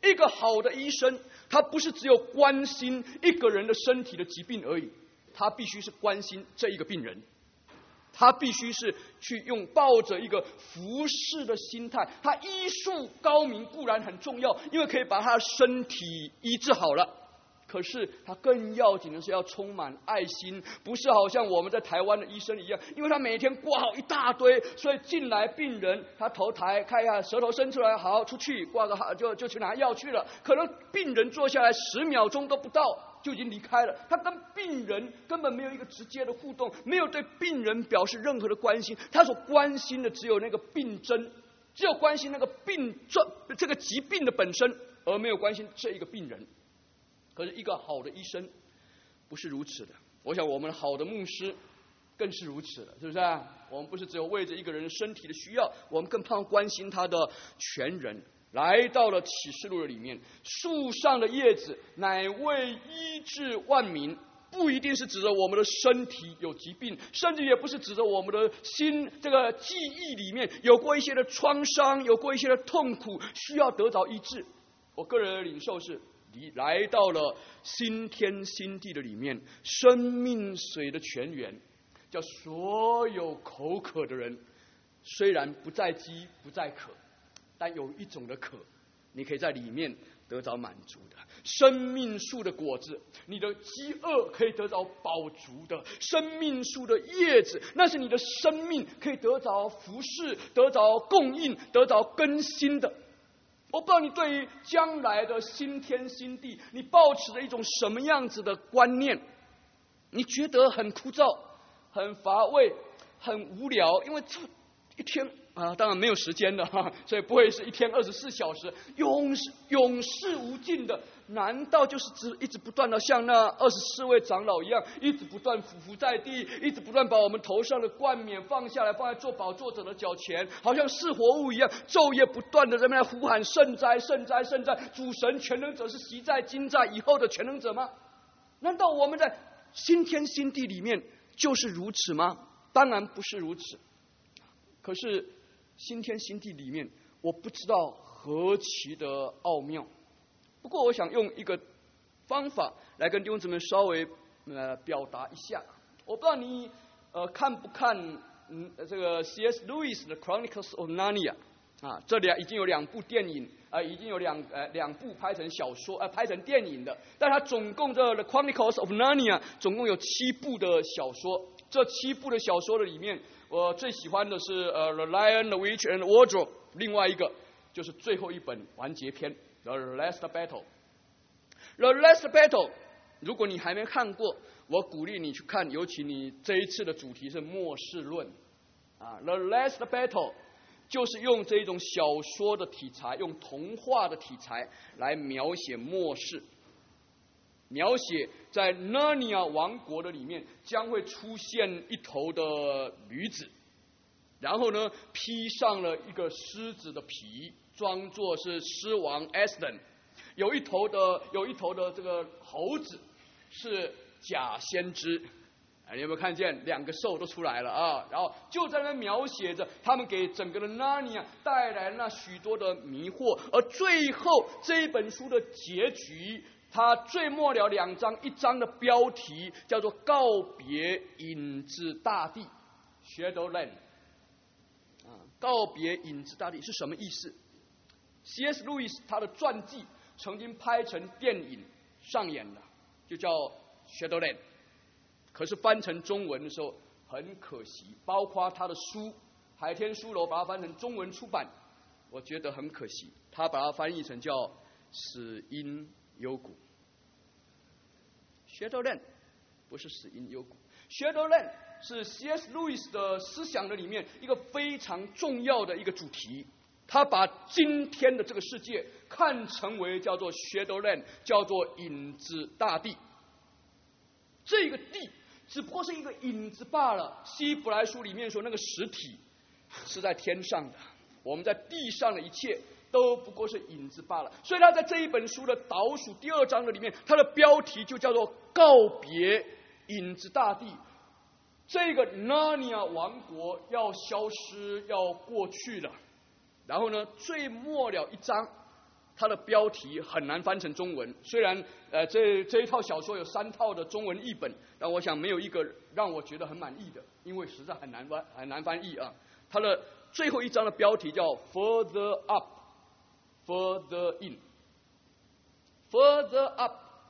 一个好的医生，他不是只有关心一个人的身体的疾病而已，他必须是关心这一个病人。他必须是去用抱着一个服侍的心态，他医术高明固然很重要，因为可以把他的身体医治好了。可是他更要紧的是要充满爱心，不是好像我们在台湾的医生一样，因为他每天挂号一大堆，所以进来病人他头抬看一下，舌头伸出来，好出去挂个号就就去拿药去了，可能病人坐下来十秒钟都不到就已经离开了，他跟病人根本没有一个直接的互动，没有对病人表示任何的关心，他所关心的只有那个病症，只有关心那个病症这个疾病的本身，而没有关心这一个病人。可是一个好的医生不是如此的，我想我们好的牧师更是如此的，是不是啊？我们不是只有为着一个人身体的需要，我们更盼望关心他的全人。来到了启示录的里面，树上的叶子乃为医治万民，不一定是指着我们的身体有疾病，甚至也不是指着我们的心这个记忆里面有过一些的创伤，有过一些的痛苦，需要得着医治。我个人的领受是来到了新天新地的里面，生命水的泉源，叫所有口渴的人虽然不再饥不再渴，但有一种的渴你可以在里面得着满足的。生命树的果子，你的饥饿可以得着饱足的。生命树的叶子，那是你的生命可以得着服侍，得着供应，得着更新的。我不知道你对于将来的新天新地，你抱持着一种什么样子的观念？你觉得很枯燥、很乏味、很无聊，因为这一天啊，当然没有时间的哈，所以不会是一天二十四小时，永永世无尽的。难道就是只一直不断的像那二十四位长老一样，一直不断俯伏在地，一直不断把我们头上的冠冕放下来，放在做宝座者的脚前，好像是活物一样，昼夜不断的在那呼喊圣哉圣哉圣哉，主神全能者是昔在今在以后的全能者吗？难道我们在新天新地里面就是如此吗？当然不是如此。可是新天新地里面，我不知道何其的奥妙。不过我想用一个方法来跟弟兄姊妹稍微呃表达一下。我不知道你呃看不看嗯这个 C S Lewis 的 Chronicles of Narnia 啊，这里已经有两部电影啊、呃，已经有两呃两部拍成小说呃拍成电影的，但它总共这 The Chronicles of Narnia 总共有七部的小说。这七部的小说的里面，我最喜欢的是呃 The Lion, the Witch and the Wardrobe， 另外一个就是最后一本完结篇。The Last Battle， The Last Battle， 如果你还没看过，我鼓励你去看，尤其你这一次的主题是末世论啊。The Last Battle 就是用这种小说的题材，用童话的题材来描写末世，描写在 Narnia 王国的里面将会出现一头的驴子，然后呢披上了一个狮子的皮，装作是狮王 Aslan， 有一头的有一头的这个猴子是假先知，啊，你有没有看见两个兽都出来了啊？然后就在那描写着他们给整个的 Narnia 带来那许多的迷惑，而最后这一本书的结局，它最末了两章，一章的标题叫做告别影子大地 Shadowland， 啊，告别影子大地是什么意思？C S Lewis 他的传记曾经拍成电影上演了，就叫 Shadowland， 可是翻成中文的时候很可惜，包括他的书海天书楼把它翻成中文出版，我觉得很可惜，他把它翻译成叫死因幽谷。Shadowland 不是死因幽谷， Shadowland 是 C S Lewis 的思想的里面一个非常重要的一个主题。他把今天的这个世界看成为叫做 Shadowland， 叫做影子大地。这个地只不过是一个影子罢了。希伯来书里面说那个实体是在天上的，我们在地上的一切都不过是影子罢了。所以他在这一本书的倒数第二章的里面，他的标题就叫做告别影子大地。这个 Narnia 王国要消失，要过去了。然后呢，最末了一章它的标题很难翻成中文，虽然呃这这一套小说有三套的中文译本，但我想没有一个让我觉得很满意的，因为实在很难翻很难翻译啊。它的最后一章的标题叫 Further Up, Further In。Further up,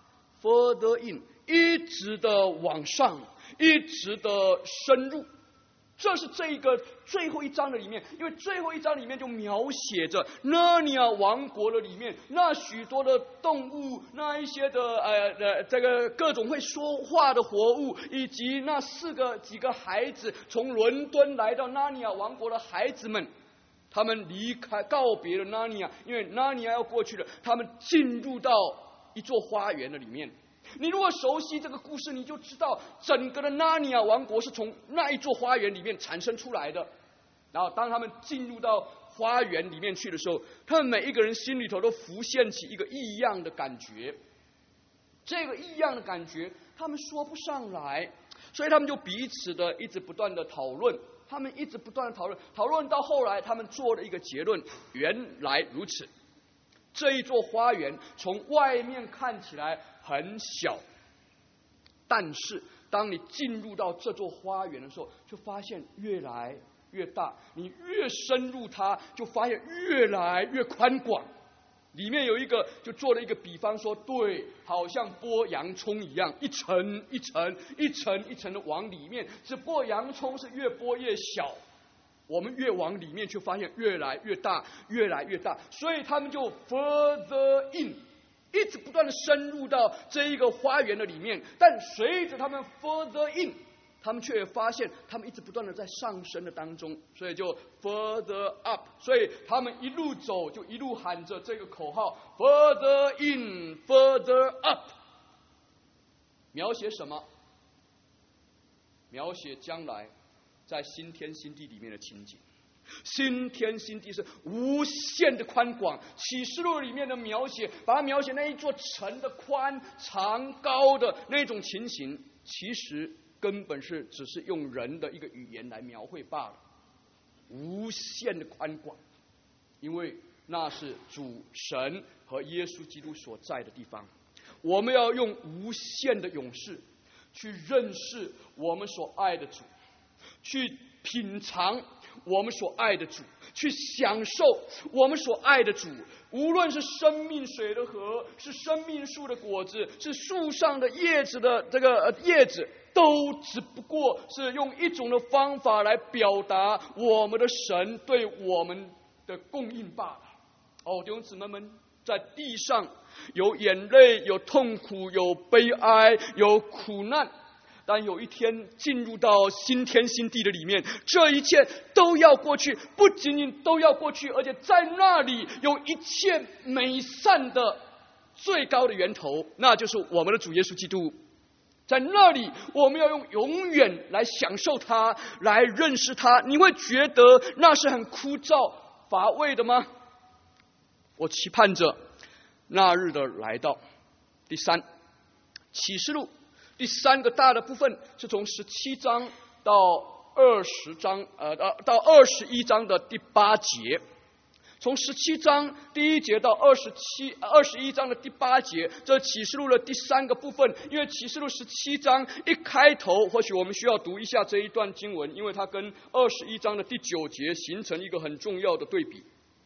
further in， 一直的往上，一直的深入。这是这一个最后一章的里面，因为最后一章里面就描写着纳尼亚王国的里面那许多的动物，那一些的呃呃这个各种会说话的活物，以及那四个几个孩子从伦敦来到纳尼亚王国的孩子们。他们离开告别了纳尼亚，因为纳尼亚要过去了，他们进入到一座花园的里面。你如果熟悉这个故事，你就知道整个的纳尼亚王国是从那一座花园里面产生出来的。然后当他们进入到花园里面去的时候，他们每一个人心里头都浮现起一个异样的感觉。这个异样的感觉他们说不上来，所以他们就彼此的一直不断的讨论。他们一直不断的讨论，讨论到后来，他们做了一个结论：原来如此。这一座花园从外面看起来很小，但是当你进入到这座花园的时候，就发现越来越大。你越深入它，就发现越来越宽广。里面有一个就做了一个比方说，对，好像剥洋葱一样，一层一层一层一层的往里面，只不过洋葱是越剥越小，我们越往里面却发现越来越大，越来越大，所以他们就 further in， 一直不断的深入到这一个花园的里面。但随着他们 further in，他们却发现他们一直不断的在上升的当中，所以就 further up， 所以他们一路走就一路喊着这个口号 further in further up。 描写什么？描写将来在新天新地里面的情景。新天新地是无限的宽广，启示录里面的描写把它描写那一座城的宽长高的那种情形，其实根本是只是用人的一个语言来描绘罢了。无限的宽广，因为那是主神和耶稣基督所在的地方。我们要用无限的勇士去认识我们所爱的主，去品尝我们所爱的主，去享受我们所爱的主。无论是生命水的河，是生命树的果子，是树上的叶子的这个叶子，都只不过是用一种的方法来表达我们的神对我们的供应罢了。哦，弟兄姊妹们，在地上有眼泪，有痛苦，有悲哀，有苦难，但有一天进入到新天新地的里面，这一切都要过去，不仅仅都要过去，而且在那里有一切美善的最高的源头，那就是我们的主耶稣基督。在那里我们要用永远来享受他，来认识他。你会觉得那是很枯燥乏味的吗？我期盼着那日的来到。第三，启示录第三个大的部分是从十七章到二十章，呃，到二十一章的第八节。从十七章第一节到二十七、二十一章的第八节，这启示录的第三个部分。因为启示录十七章一开头，或许我们需要读一下这一段经文，因为它跟二十一章的第九节形成一个很重要的对比。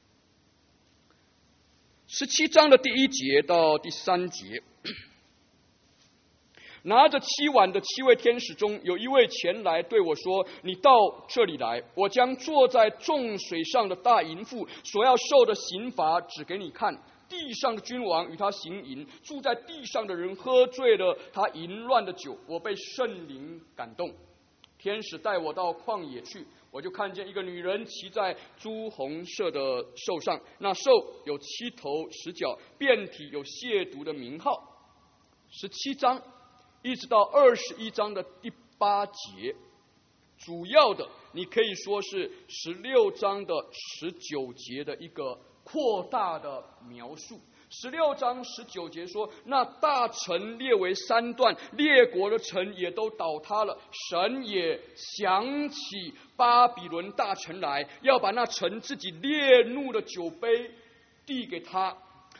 十七章的第一节到第三节。拿着七碗的七位天使中，有一位前来对我说：“你到这里来，我将坐在众水上的大淫妇所要受的刑罚指给你看。地上的君王与他行淫，住在地上的人喝醉了他淫乱的酒。我被圣灵感动，天使带我到旷野去，我就看见一个女人骑在朱红色的兽上，那兽有七头十角，遍体有亵渎的名号。”十七章一直到二十一章的第八节，主要的你可以说是十六章的十九节的一个扩大的描述。十六章十九节说，那大城列为三段，列国的城也都倒塌了，神也想起巴比伦大城来，要把那城自己烈怒的酒杯递给他。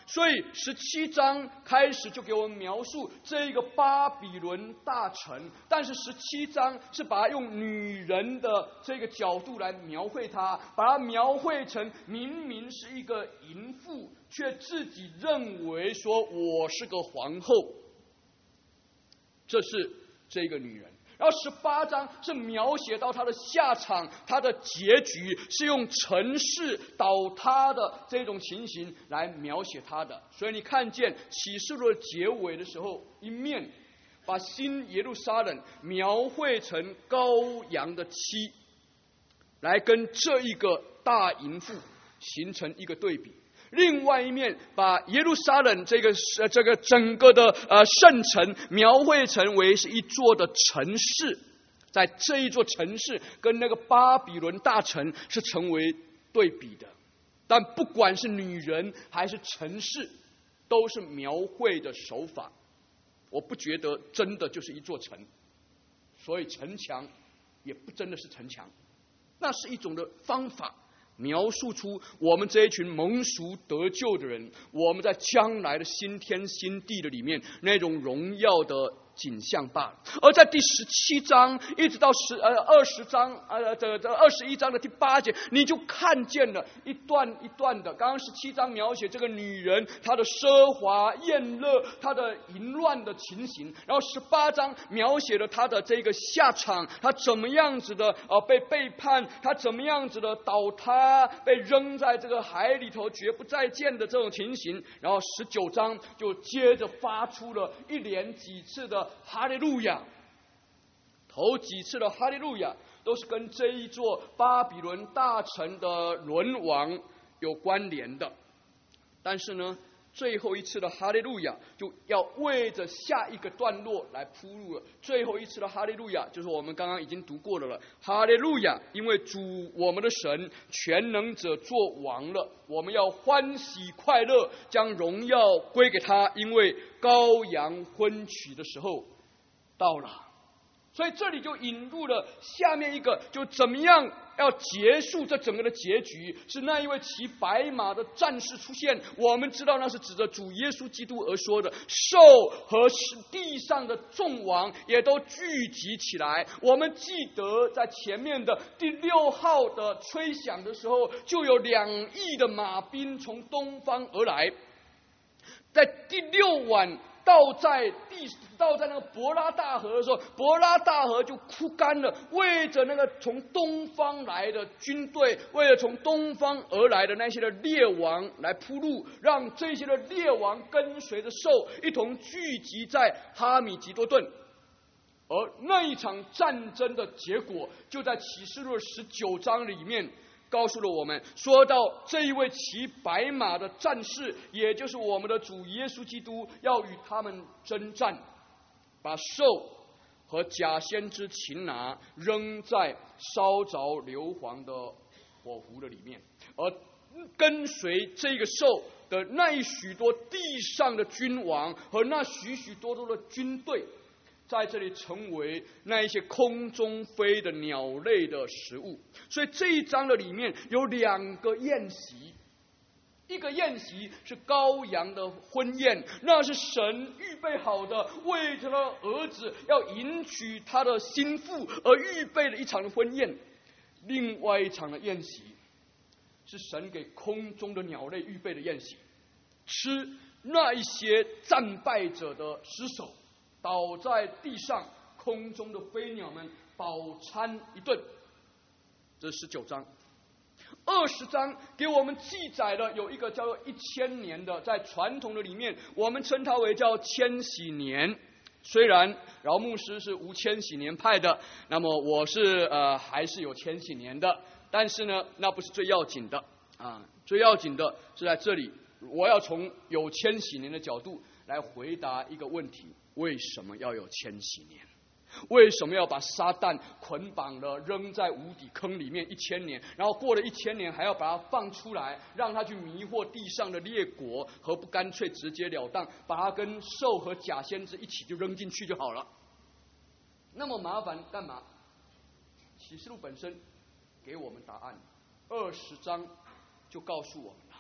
所以十七章开始就给我们描述这一个巴比伦大城，但是十七章是把它用女人的这个角度来描绘它，把它描绘成明明是一个淫妇，却自己认为说我是个皇后，这是这个女人。然后十八章是描写到她的下场，她的结局是用城市倒塌的这种情形来描写她的。所以你看见启示录的结尾的时候，一面把新耶路撒冷描绘成羔羊的妻，来跟这一个大淫妇形成一个对比。另外一面，把耶路撒冷这个呃这个整个的呃圣城描绘成为是一座的城市，在这一座城市跟那个巴比伦大城是成为对比的。但不管是女人还是城市，都是描绘的手法。我不觉得真的就是一座城，所以城墙也不真的是城墙，那是一种的方法。描述出我们这一群蒙赎得救的人，我们在将来的新天新地的里面那种荣耀的景象罢了。而在第十七章一直到十呃二十章呃这这二十一章的第八节，你就看见了一段一段的。刚刚十七章描写这个女人她的奢华艳乐，她的淫乱的情形，然后十八章描写了她的这个下场，她怎么样子的呃被背叛，她怎么样子的倒塌，被扔在这个海里头绝不再见的这种情形。然后十九章就接着发出了一连几次的哈利路亚，头几次的哈利路亚都是跟这一座巴比伦大城的沦亡有关联的。但是呢，最后一次的哈利路亚就要为着下一个段落来铺路了。最后一次的哈利路亚就是我们刚刚已经读过的了。哈利路亚，因为主我们的神全能者做王了，我们要欢喜快乐，将荣耀归给他，因为羔羊婚娶的时候到了。所以这里就引入了下面一个，就怎么样要结束这整个的结局，是那一位骑白马的战士出现。我们知道那是指着主耶稣基督而说的，兽和地上的众王也都聚集起来。我们记得在前面的第六号的吹响的时候，就有两翼的马兵从东方而来。在第六晚倒在地倒在那个伯拉大河的时候，伯拉大河就枯干了，为着那个从东方来的军队，为了从东方而来的那些的列王来铺路，让这些的列王跟随着兽一同聚集在哈米吉多顿。而那一场战争的结果，就在启示录十九章里面告诉了我们，说到这一位骑白马的战士，也就是我们的主耶稣基督，要与他们征战，把兽和假先知擒拿，扔在烧着硫磺的火湖的里面。而跟随这个兽的那一许多地上的君王和那许许多多的军队，在这里成为那一些空中飞的鸟类的食物。所以这一章的里面有两个宴席，一个宴席是羔羊的婚宴，那是神预备好的，为着他儿子要迎娶他的心腹而预备的一场的婚宴。另外一场的宴席是神给空中的鸟类预备的宴席，吃那一些战败者的尸首，倒在地上，空中的飞鸟们饱餐一顿。这是十九章。二十章给我们记载了有一个叫做一千年的，在传统的里面我们称它为叫千禧年。虽然饶牧师是无千禧年派的，那么我是呃还是有千禧年的，但是呢那不是最要紧的啊，最要紧的是在这里，我要从有千禧年的角度来回答一个问题：为什么要有千禧年？为什么要把撒旦捆绑了扔在无底坑里面一千年，然后过了一千年还要把它放出来，让他去迷惑地上的列国？何不干脆直截了当把它跟兽和假先知一起就扔进去就好了？那么麻烦干嘛？启示录本身给我们答案，二十章就告诉我们了。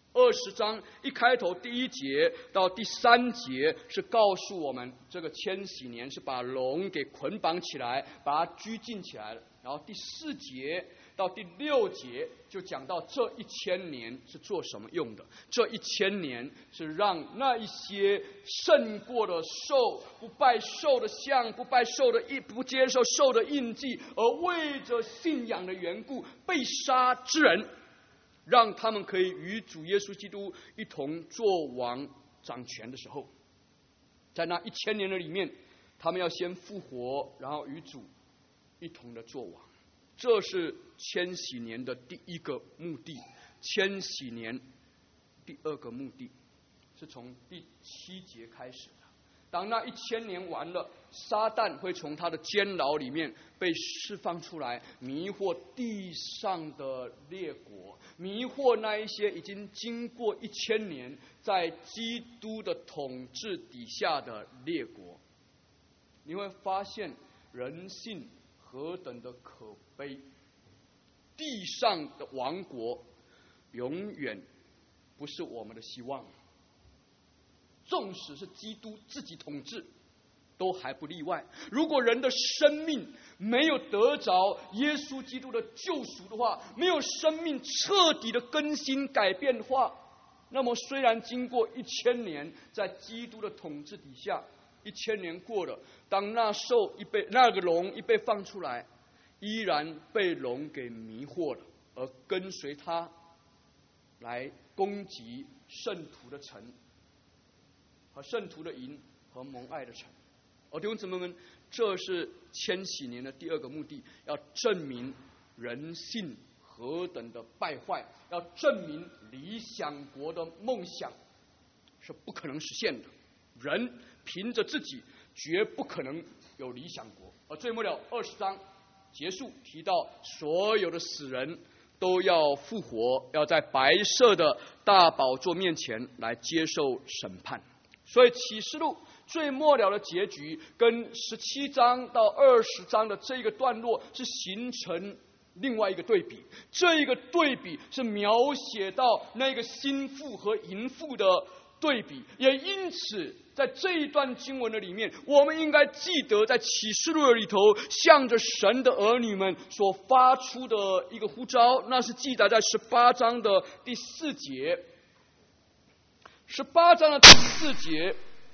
二十章一开头第一节到第三节是告诉我们，这个千禧年是把龙给捆绑起来，把它拘禁起来了。然后第四节到第六节就讲到这一千年是做什么用的。这一千年是让那一些胜过了兽，不拜兽的像，不拜兽的印，不接受兽的印记，而为着信仰的缘故被杀之人，让他们可以与主耶稣基督一同做王掌权的时候，在那一千年的里面，他们要先复活，然后与主一同的做王。这是千禧年的第一个目的。千禧年第二个目的是从第七节开始的。当那一千年完了，撒旦会从他的监牢里面被释放出来，迷惑地上的列国，迷惑那一些已经经过一千年在基督的统治底下的列国。你会发现人性何等的可悲，地上的王国永远不是我们的希望，纵使是基督自己统治都还不例外。如果人的生命没有得着耶稣基督的救赎的话，没有生命彻底的更新改变的话，那么虽然经过一千年在基督的统治底下，一千年过了，当那兽一被那个龙一被放出来，依然被龙给迷惑了，而跟随他来攻击圣徒的城和圣徒的营和蒙爱的城。哦，弟兄姊妹们，这是千禧年的第二个目的，要证明人性何等的败坏，要证明理想国的梦想是不可能实现的，人凭着自己绝不可能有理想国。而最末了二十章结束，提到所有的死人都要复活，要在白色的大宝座面前来接受审判。所以启示录最末了的结局跟十七章到二十章的这个段落是形成另外一个对比，这一个对比是描写到那个心腹和淫妇的对比。也因此在这一段经文的里面，我们应该记得在启示录里头向着神的儿女们所发出的一个呼召，那是记载在十八章的第四节。十八章的第四节，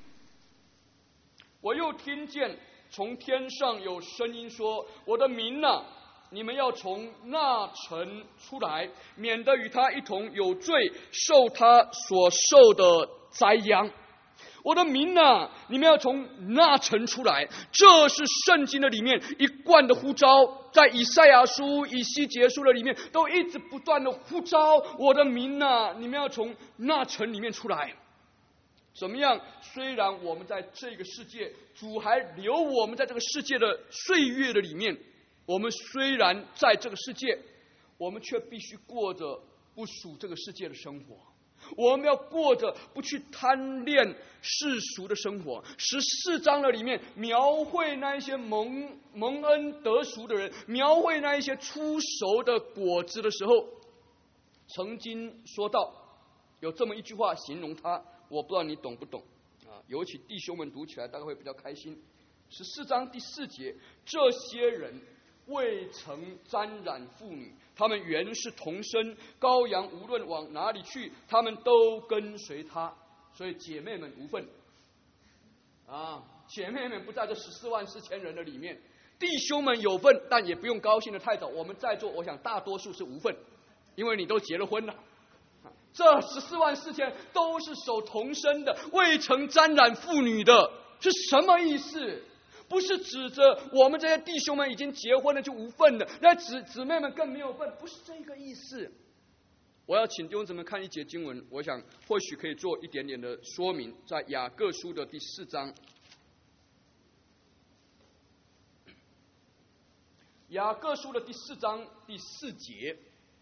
我又听见从天上有声音说，我的民啊，你们要从那城出来，免得与他一同有罪，受他所受的灾殃。我的民啊，你们要从那城出来，这是圣经的里面一贯的呼召，在以赛亚书、以西结书的里面都一直不断的呼召，我的民啊，你们要从那城里面出来。怎么样？虽然我们在这个世界，主还留我们在这个世界的岁月的里面，我们虽然在这个世界，我们却必须过着不属这个世界的生活。我们要过着不去贪恋世俗的生活。十四章的里面描绘那一些蒙蒙恩得赎的人，描绘那一些出熟的果子的时候，曾经说到有这么一句话形容他，我不知道你懂不懂啊？尤其弟兄们读起来大概会比较开心。十四章第四节，这些人未曾沾染妇女，他们原是同生，羔羊无论往哪里去，他们都跟随他。所以姐妹们无份啊，姐妹们不在这十四万四千人的里面，弟兄们有份，但也不用高兴的太早。我们在座，我想大多数是无份，因为你都结了婚了。这十四万四千都是守同生的，未曾沾染妇女的，是什么意思？不是指着我们这些弟兄们已经结婚了就无份了，那姊姊妹们更没有份，不是这个意思。我要请弟兄姊妹看一节经文，我想或许可以做一点点的说明，在雅各书的第四章。雅各书的第四章第四节。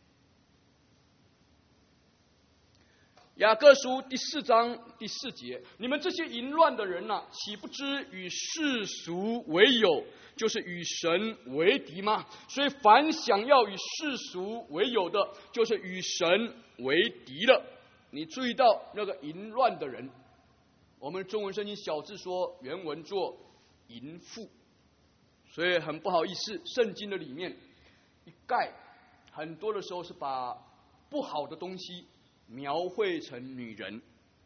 雅各书第四章第四节，你们这些淫乱的人啊，岂不知与世俗为友，就是与神为敌吗？所以凡想要与世俗为友的，就是与神为敌了。 你注意到那个淫乱的人，我们中文圣经小字说原文作淫妇，所以很不好意思，圣经的里面一概很多的时候是把不好的东西描绘成女人，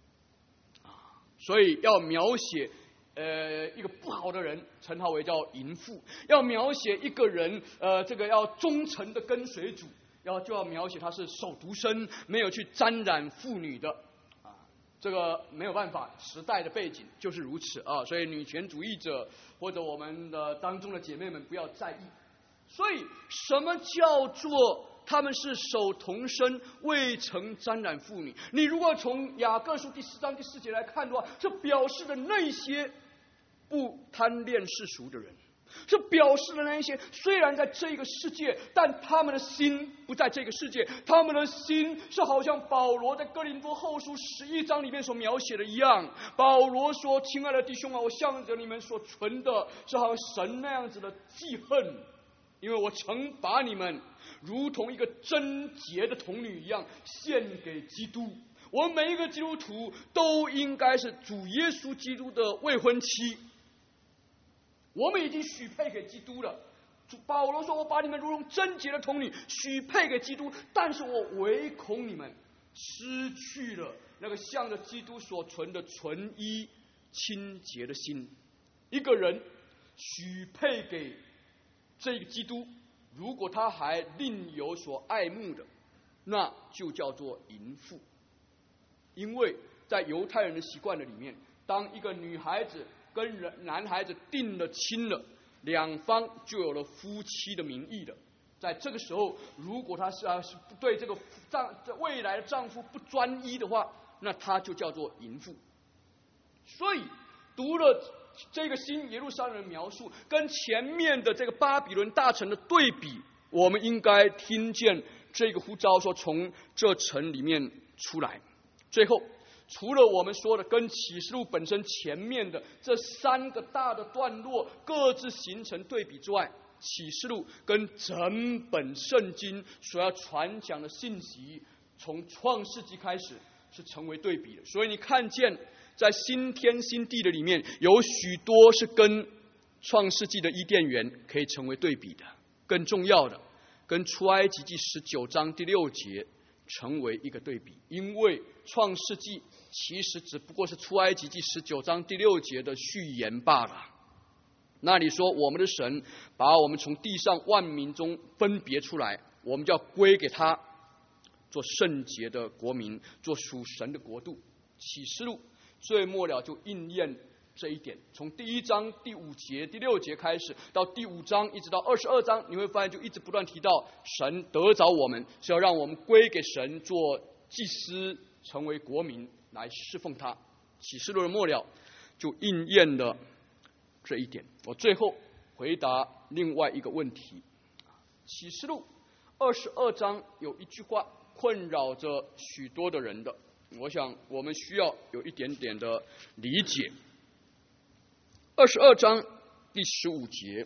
所以要描写呃一个不好的人，称他为叫淫妇；要描写一个人呃这个要忠诚的跟随主，要就要描写他是守独身，没有去沾染妇女的啊，这个没有办法，时代的背景就是如此啊，所以女权主义者或者我们的当中的姐妹们不要在意。所以什么叫做他们是守童身，未曾沾染妇女？你如果从雅各书第四章第四节来看的话，这表示的那些不贪恋世俗的人，这表示的那一些虽然在这个世界，但他们的心不在这个世界，他们的心是好像保罗在哥林多后书十一章里面所描写的一样。保罗说：“亲爱的弟兄啊，我向着你们所存的是好像神那样子的记恨。因为我曾把你们如同一个贞洁的童女一样献给基督。我们每一个基督徒都应该是主耶稣基督的未婚妻，我们已经许配给基督了。保罗说：我把你们如同贞洁的童女许配给基督，但是我唯恐你们失去了那个向着基督所存的纯一清洁的心。一个人许配给这个基督，如果他还另有所爱慕的，那就叫做淫妇。因为在犹太人的习惯的里面，当一个女孩子跟人男孩子定了亲了，两方就有了夫妻的名义了。在这个时候，如果她是啊是对这个丈未来的丈夫不专一的话，那她就叫做淫妇。所以读了这个新耶路撒冷的描述，跟前面的这个巴比伦大城的对比，我们应该听见这个呼召说从这城里面出来。最后，除了我们说的跟启示录本身前面的这三个大的段落各自形成对比之外，启示录跟整本圣经所要传讲的信息，从创世纪开始是成为对比的。所以你看见在新天新地的里面，有许多是跟创世纪的伊甸园可以成为对比的。更重要的，跟出埃及记十九章第六节成为一个对比，因为创世纪其实只不过是出埃及记十九章第六节的序言罢了。那里说我们的神把我们从地上万民中分别出来，我们就要归给他，做圣洁的国民，做属神的国度。启示录最末了就应验这一点，从第一章第五节第六节开始，到第五章一直到二十二章，你会发现就一直不断提到神得着我们，是要让我们归给神，做祭司，成为国民来侍奉他。启示录的末了就应验了这一点。我最后回答另外一个问题，启示录二十二章有一句话困扰着许多的人的，我想我们需要有一点点的理解。二十二章第十五节，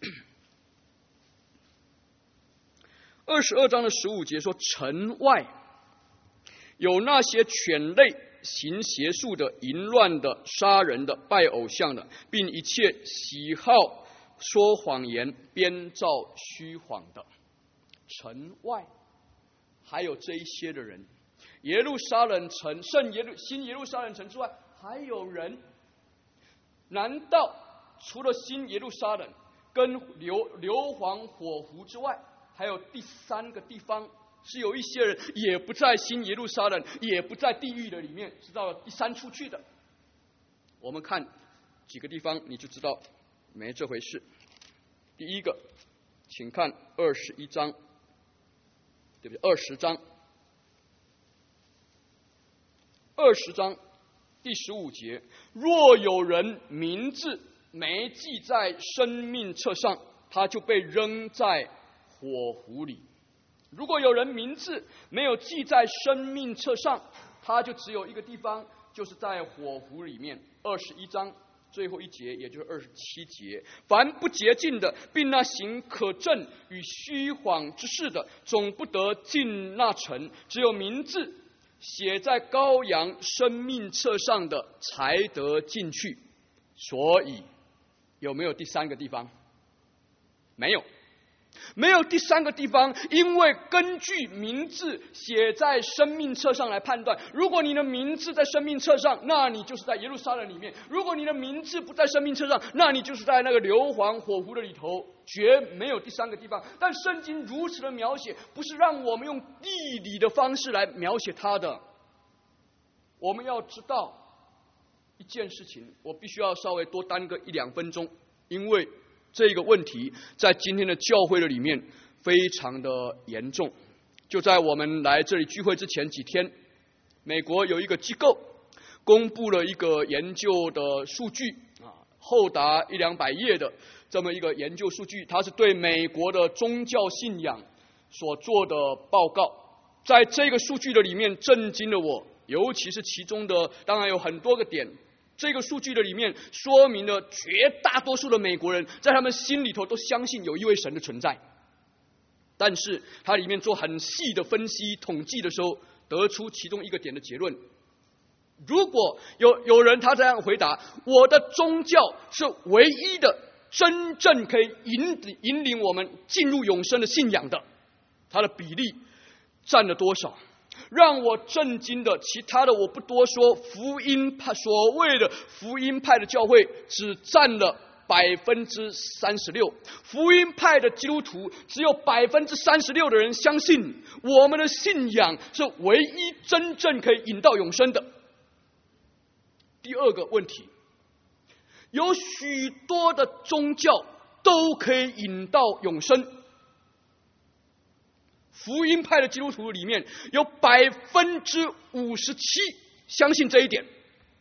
二十二章的十五节说，城外有那些犬类、行邪术的、淫乱的、杀人的、拜偶像的，并一切喜好说谎言、编造虚谎的。城外还有这一些的人，耶路撒冷城、圣耶路新耶路撒冷城之外，还有人。难道除了新耶路撒冷跟硫硫磺火湖之外，还有第三个地方是有一些人也不在新耶路撒冷，也不在地狱的里面，是到第三处去的？我们看几个地方你就知道没这回事。第一个，请看二十一章，对不对？二十章，二十章第十五节，若有人名字没记在生命册上，他就被扔在火湖里。如果有人名字没有记在生命册上，他就只有一个地方，就是在火湖里面。二十一章最后一节，也就是二十七节，凡不洁净的，并那行可证与虚谎之事的，总不得进那城。只有名字写在羔羊生命册上的才得进去。所以有没有第三个地方？没有，没有第三个地方，因为根据名字写在生命册上来判断。如果你的名字在生命册上，那你就是在耶路撒冷里面；如果你的名字不在生命册上，那你就是在那个硫磺火湖的里头，绝没有第三个地方。但圣经如此的描写，不是让我们用地理的方式来描写它的。我们要知道一件事情，我必须要稍微多耽搁一两分钟，因为这个问题在今天的教会的里面非常的严重。就在我们来这里聚会之前几天，美国有一个机构公布了一个研究的数据啊，厚达一两百页的这么一个研究数据，它是对美国的宗教信仰所做的报告。在这个数据的里面震惊了我，尤其是其中的当然有很多个点。这个数据的里面说明了绝大多数的美国人在他们心里头都相信有一位神的存在，但是它里面做很细的分析统计的时候，得出其中一个点的结论：如果有有人他这样回答，我的宗教是唯一的真正可以引引领我们进入永生的信仰的，它的比例占了多少？让我震惊的，其他的我不多说。福音派所谓的福音派的教会只占了百分之三十六，福音派的基督徒只有百分之三十六的人相信我们的信仰是唯一真正可以引到永生的。第二个问题，有许多的宗教都可以引到永生。福音派的基督徒里面有百分之五十七相信这一点。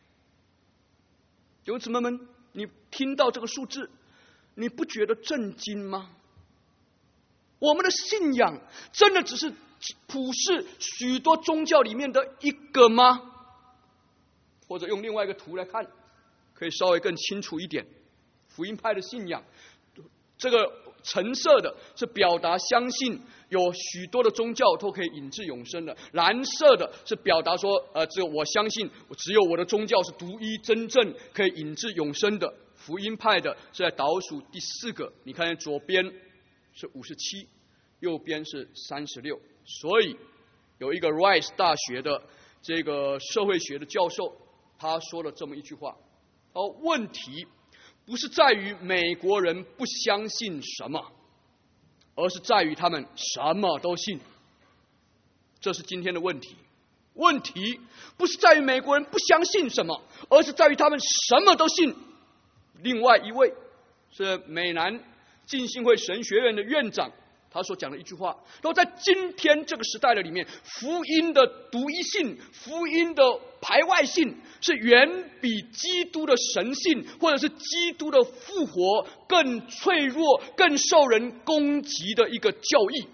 弟兄姊妹们，你听到这个数字，你不觉得震惊吗？我们的信仰真的只是普世许多宗教里面的一个吗？或者用另外一个图来看，可以稍微更清楚一点。福音派的信仰，这个橙色的是表达相信有许多的宗教都可以引致永生的，蓝色的是表达说，呃，只有我相信，只有我的宗教是独一真正可以引致永生的。福音派的是在倒数第四个，你看左边是五十七，右边是三十六。所以有一个 Rice 大学的这个社会学的教授，他说了这么一句话：哦，问题不是在于美国人不相信什么，而是在于他们什么都信。这是今天的问题。问题不是在于美国人不相信什么，而是在于他们什么都信。另外一位是美南浸信会神学院的院长，他所讲的一句话，都在今天这个时代的里面，福音的独一性，福音的排外性，是远比基督的神性或者是基督的复活更脆弱、更受人攻击的一个教义。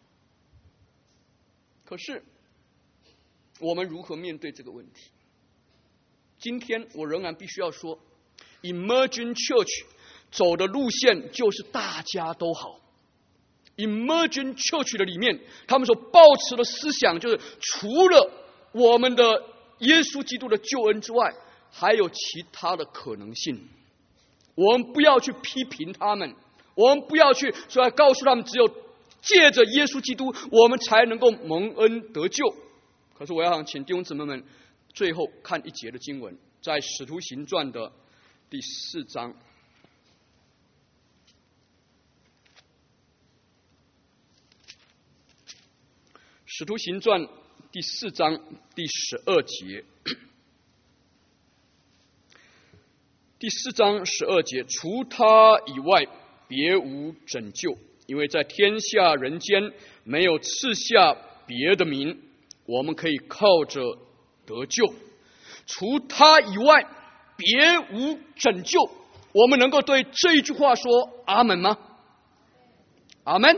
可是我们如何面对这个问题？今天我仍然必须要说， Emerging Church 走的路线就是大家都好。Emerging Church 的里面，他们所抱持的思想就是，除了我们的耶稣基督的救恩之外，还有其他的可能性。我们不要去批评他们，我们不要去说告诉他们，只有借着耶稣基督，我们才能够蒙恩得救。可是我要想请弟兄姊妹们最后看一节的经文，在使徒行传的第四章。使徒行传第四章第十二节，第四章十二节，除他以外别无拯救，因为在天下人间没有赐下别的名，我们可以靠着得救。除他以外别无拯救，我们能够对这一句话说阿门吗？阿门。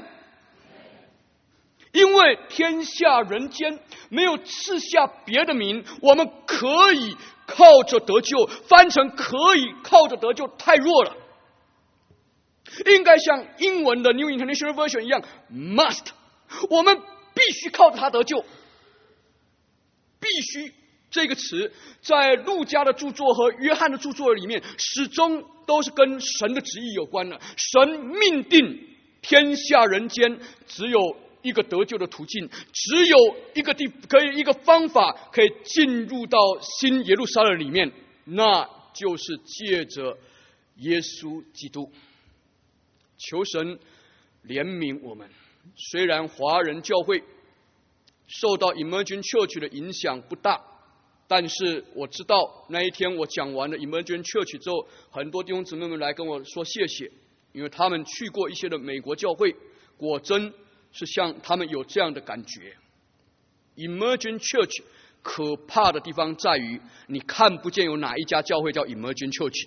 因为天下人间没有赐下别的名，我们可以靠着得救。翻成可以靠着得救太弱了，应该像英文的 New International Version 一样 must， 我们必须靠着它得救， 必须这个词在路加的著作和约翰的著作里面，始终都是跟神的旨意有关的。神命定天下人间只有一个得救的途径，只有一个地可以一个方法可以进入到新耶路撒冷里面，那就是借着耶稣基督。求神怜悯我们。虽然华人教会受到 Emerging Church 的影响不大，但是我知道那一天我讲完了 Emerging Church 之后，很多弟兄姊妹们来跟我说谢谢，因为他们去过一些的美国教会，果真是像他们有这样的感觉。Emerging Church 可怕的地方在于，你看不见有哪一家教会叫 Emerging Church 的，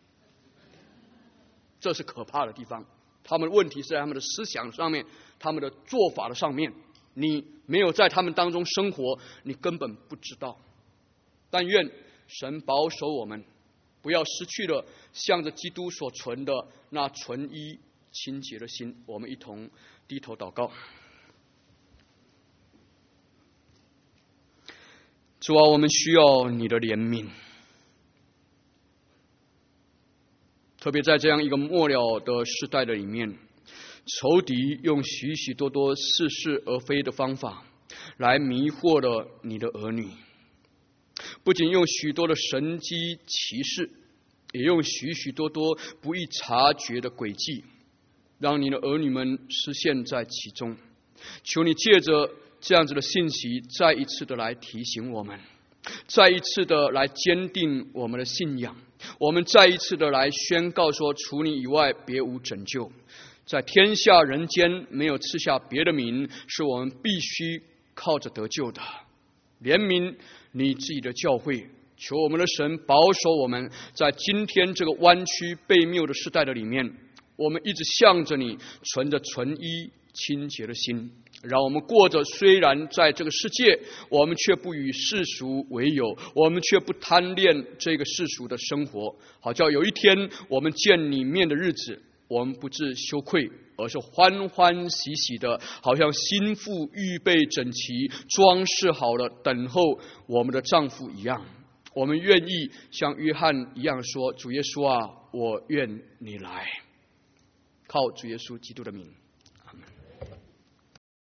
这是可怕的地方。他们的问题是在他们的思想上面，他们的做法的上面，你没有在他们当中生活，你根本不知道。但愿神保守我们，不要失去了向着基督所存的那纯一清洁的心。我们一同低头祷告。主啊，我们需要你的怜悯，特别在这样一个末了的时代的里面，仇敌用许许多多似是而非的方法来迷惑了你的儿女，不仅用许多的神机奇事，也用许许多多不易察觉的诡计，让你的儿女们失陷在其中。求你借着这样子的信息，再一次的来提醒我们，再一次的来坚定我们的信仰，我们再一次的来宣告说，除你以外别无拯救，在天下人间没有赐下别的名，是我们必须靠着得救的。怜悯你自己的教会，求我们的神保守我们，在今天这个弯曲悖谬的时代的里面，我们一直向着你，存着纯一清洁的心，让我们过着虽然在这个世界，我们却不与世俗为友，我们却不贪恋这个世俗的生活，好叫有一天我们见你面的日子，我们不致羞愧，而是欢欢喜喜的，好像新妇预备整齐，装饰好了，等候我们的丈夫一样。我们愿意像约翰一样说，主耶稣啊，我愿你来。靠主耶稣基督的名。